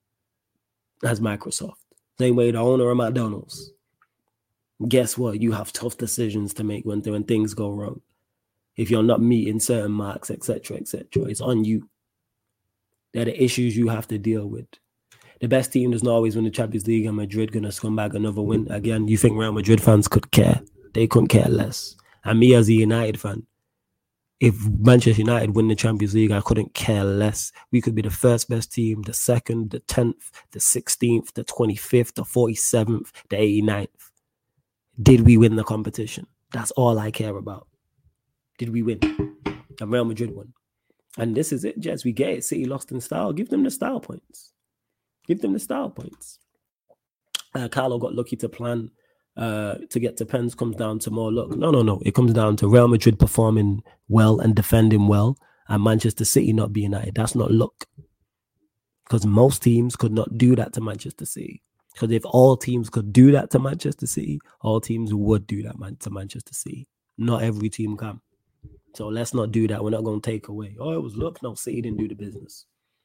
Speaker 1: as Microsoft. Same way the owner of McDonald's. Guess what? You have tough decisions to make when, when things go wrong. If you're not meeting certain marks, et cetera, et cetera, it's on you. They're the issues you have to deal with. The best team doesn't always win the Champions League, and Madrid gonna come back another win. Again, you think Real Madrid fans could care? They couldn't care less. And me as a United fan, if Manchester United win the Champions League, I couldn't care less. We could be the first best team, the second, the tenth, the sixteenth, the twenty-fifth, the forty-seventh, the eighty-ninth. Did we win the competition? That's all I care about. Did we win? And Real Madrid won. And this is it, Jets. We get it. City lost in style. Give them the style points. Give them the style points. Uh, Carlo got lucky to plan uh, to get to pens comes down to more luck. No, no, no. It comes down to Real Madrid performing well and defending well and Manchester City not being United. That's not luck. Because most teams could not do that to Manchester City. Because if all teams could do that to Manchester City, all teams would do that man- to Manchester City. Not every team can. So let's not do that. We're not going to take away. Oh, it was luck. No, City didn't do the business.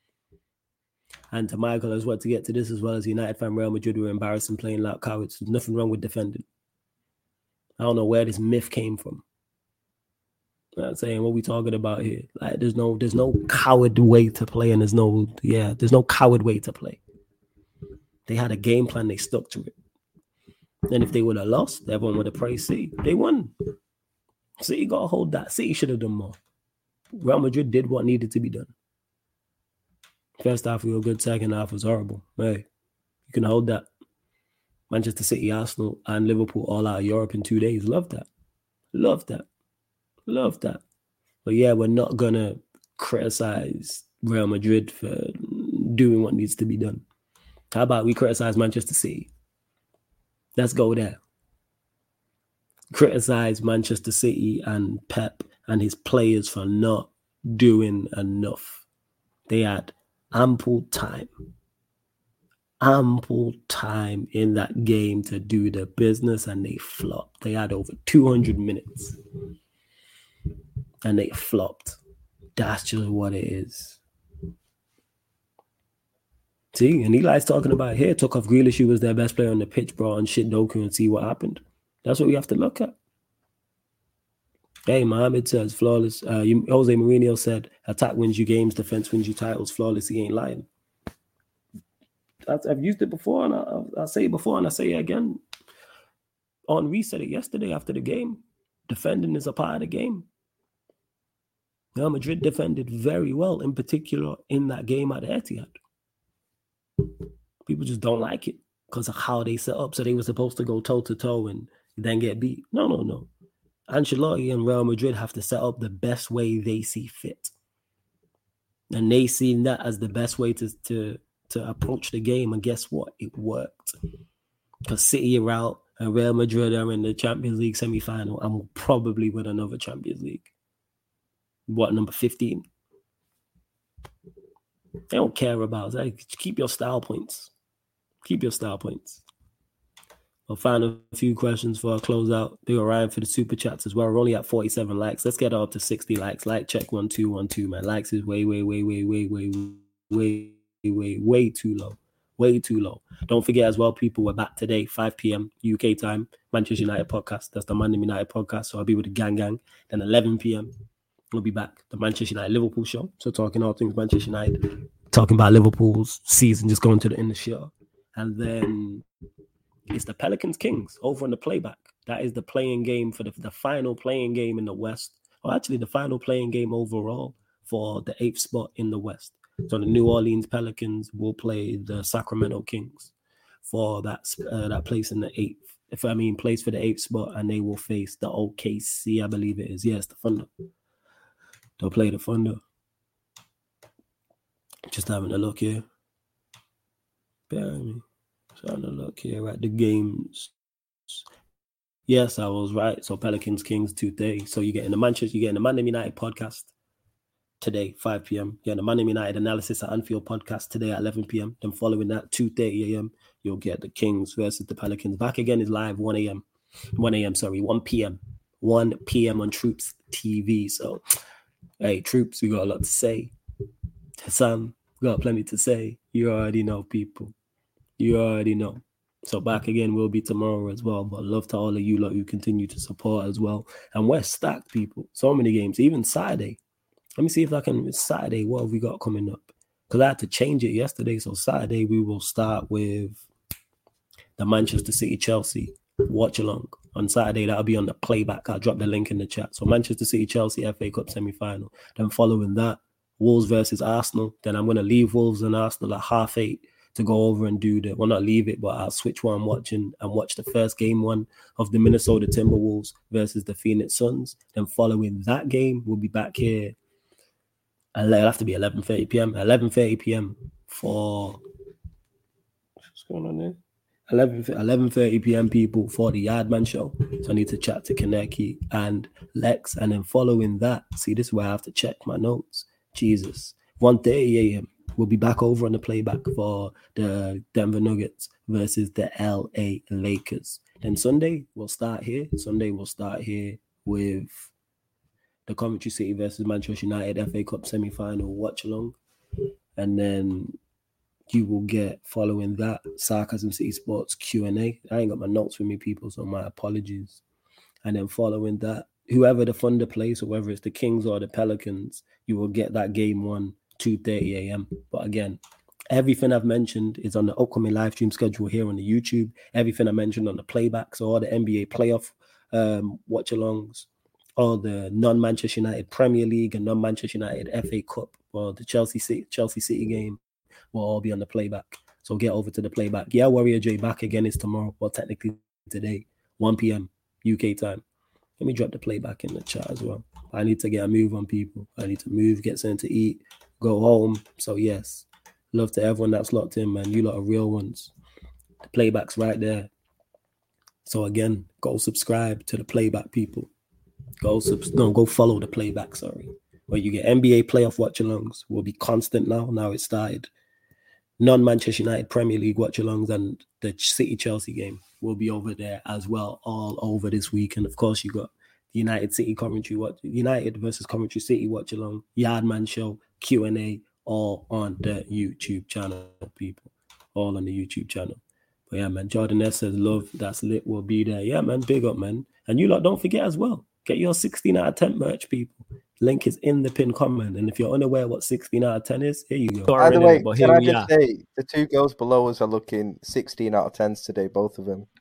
Speaker 1: And to Michael as well, to get to this as well as United fan, Real Madrid were embarrassing playing like cowards. There's nothing wrong with defending. I don't know where this myth came from. You know what I'm saying, what we talking about here? Like, there's no, there's no coward way to play, and there's no, yeah, there's no coward way to play. They had a game plan. They stuck to it. And if they would have lost, everyone would have praised City. They won. City got to hold that. City should have done more. Real Madrid did what needed to be done. First half, we were good. Second half was horrible. Hey, you can hold that. Manchester City, Arsenal, and Liverpool all out of Europe in two days. Love that. Love that. Love that. But yeah, we're not going to criticize Real Madrid for doing what needs to be done. How about we criticize Manchester City? Let's go there. Criticize Manchester City and Pep and his players for not doing enough. They had ample time. Ample time in that game to do the business, and they flopped. They had over two hundred minutes, and they flopped. That's just what it is. See, and Eli's talking about here, took off Grealish, who was their best player on the pitch, bro, and shit Doku, and see what happened. That's what we have to look at. Hey, Mohamed says, flawless. Uh, you, Jose Mourinho said, attack wins you games, defense wins you titles. Flawless, he ain't lying. I've used it before, and I'll, I'll say it before, and I'll say it again. Henry said it yesterday after the game. Defending is a part of the game. Real Madrid defended very well, in particular in that game at the Etihad. People just don't like it because of how they set up. So they were supposed to go toe-to-toe and then get beat. No, no, no. Ancelotti and Real Madrid have to set up the best way they see fit. And they seen that as the best way to... to to approach the game, and guess what? It worked. Because City are out and Real Madrid are in the Champions League semi-final and will probably win another Champions League. What, number fifteen? They don't care about it. Keep your style points. Keep your style points. I'll find a few questions for our closeout. Big Orion for the super chats as well. We're only at forty-seven likes. Let's get up to sixty likes. Like check one, two, one, two, man. Likes is way, way, way, way, way, way, way. Way, way too low. Way too low. Don't forget as well, people, we're back today, five p.m. U K time, Manchester United podcast. That's the Monday United podcast. So I'll be with the gang gang. Then eleven p.m. we'll be back. The Manchester United Liverpool show. So talking all things Manchester United. Talking about Liverpool's season, just going to the end of the show. And then it's the Pelicans Kings over on the playback. That is the playing game for the, the final playing game in the West. Or actually the final playing game overall for the eighth spot in the West. So the New Orleans Pelicans will play the Sacramento Kings for that uh, that place in the eighth. If I mean place for the eighth spot, and they will face the O K C, I believe it is. Yes, the Thunder. They'll play the Thunder. Just having a look here. Bear with me. Just having a look here at the games. Yes, I was right. So Pelicans Kings two thirty. So you're getting the Manchester, you're getting the Manchester United podcast today, five p.m. Yeah, the Manchester United Analysis at Anfield podcast today at eleven p.m. Then following that, two thirty a.m., you'll get the Kings versus the Pelicans. Back again is live, one a.m. one a.m., sorry, one p.m. one p.m. on Troops T V. So, hey, Troops, we got a lot to say. Hassan, we got plenty to say. You already know, people. You already know. So back again will be tomorrow as well. But love to all of you lot who continue to support as well. And we're stacked, people. So many games, even Saturday. Let me see if I can, Saturday, what have we got coming up? Because I had to change it yesterday. So Saturday, we will start with the Manchester City Chelsea watch along. On Saturday, that'll be on the playback. I'll drop the link in the chat. So Manchester City Chelsea F A Cup semi-final. Then following that, Wolves versus Arsenal. Then I'm going to leave Wolves and Arsenal at half eight to go over and do the, well, not leave it, but I'll switch while I'm watching and watch the first game one of the Minnesota Timberwolves versus the Phoenix Suns. Then following that game, we'll be back here. It'll have to be eleven thirty p.m. eleven thirty p.m. for what's going on there? eleven thirty p.m. people for the Yardman show. So I need to chat to Kaneki and Lex. And then following that, see, this is where I have to check my notes. Jesus. one thirty a.m. We'll be back over on the playback for the Denver Nuggets versus the L A Lakers. Then Sunday, we'll start here. Sunday, we'll start here with the Coventry City versus Manchester United F A Cup semi-final watch along. And then you will get, following that, Sarcasm City Sports Q and A. I ain't got my notes with me, people, so my apologies. And then following that, whoever the Thunder plays, so whether it's the Kings or the Pelicans, you will get that game one, two thirty a.m. But again, Everything I've mentioned is on the upcoming live stream schedule here on the YouTube. Everything I mentioned on the playback, so all the N B A playoff um, watch-alongs, all the non-Manchester United Premier League and non-Manchester United F A Cup, or the Chelsea City, Chelsea City game will all be on the playback. So get over to the playback. Yeah, Warrior J back again is tomorrow. Well, technically today, one p.m. U K time. Let me drop the playback in the chat as well. I need to get a move on people. I need to move, get something to eat, go home. So yes, love to everyone that's locked in, man. You lot are real ones. The playback's right there. So again, go subscribe to the playback, people. Go sub- no, go follow the playback, sorry. Where you get N B A playoff watch-alongs will be constant now. Now it started. Non-Manchester United Premier League watch-alongs and the City-Chelsea game will be over there as well, all over this week. And of course, you got the United City Coventry watch, United versus Coventry City watch-along, Yardman Show, Q and A, all on the YouTube channel, people. All on the YouTube channel. But yeah, man, Jordan S says, love, that's lit, will be there. Yeah, man, big up, man. And you lot don't forget as well, get your sixteen out of ten merch, people. Link is in the pin comment. And if you're unaware what sixteen out of ten is, here you go.
Speaker 3: By the way, can I just say, the two girls below us are looking sixteen out of tens today, both of them.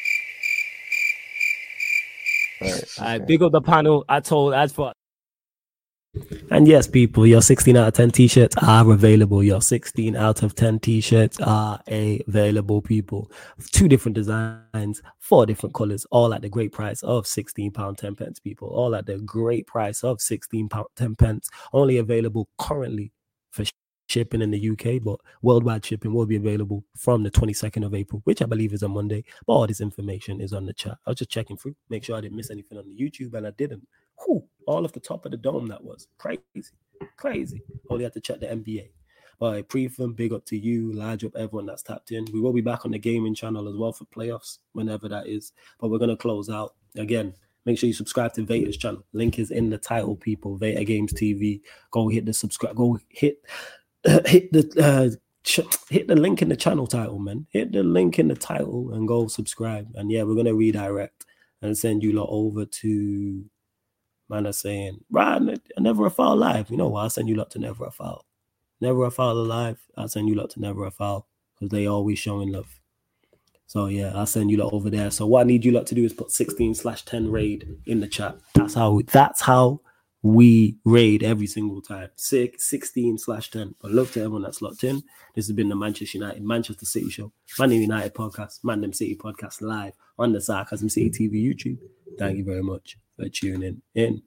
Speaker 4: Right, okay. All right, big up the panel. I told, as for.
Speaker 1: And yes, people, your sixteen out of ten t-shirts are available. Your sixteen out of ten t-shirts are available, people. Two different designs, four different colors, all at the great price of sixteen pounds ten pence, people. All at the great price of sixteen pounds ten pence. Only available currently for shipping in the U K, but worldwide shipping will be available from the twenty-second of April, which I believe is a Monday. But all this information is on the chat. I was just checking through, make sure I didn't miss anything on the YouTube, and I didn't. Whew, all off the top of the dome, that was crazy, crazy. Only had to check the N B A. But Prefum, big up to you, large up everyone that's tapped in. We will be back on the gaming channel as well for playoffs, whenever that is. But we're going to close out. Again, make sure you subscribe to Vader's channel. Link is in the title, people. Vader Games T V. Go hit the subscribe. Go hit, hit the uh, ch- hit the link in the channel title, man. Hit the link in the title and go subscribe. And yeah, we're going to redirect and send you lot over to... Man are saying, right, Never a Foul live. You know what? I'll send you lot to Never a Foul. Never a Foul alive. I'll send you lot to Never a Foul because they always showing love. So yeah, I'll send you lot over there. So what I need you lot to do is put sixteen slash ten raid in the chat. That's how that's how we raid every single time. Six, sixteen slash ten. But love to everyone that's locked in. This has been the Manchester United, Manchester City show. Man United podcast, Man Them City podcast live on the Sarcasm City T V YouTube. Thank you very much for tuning in.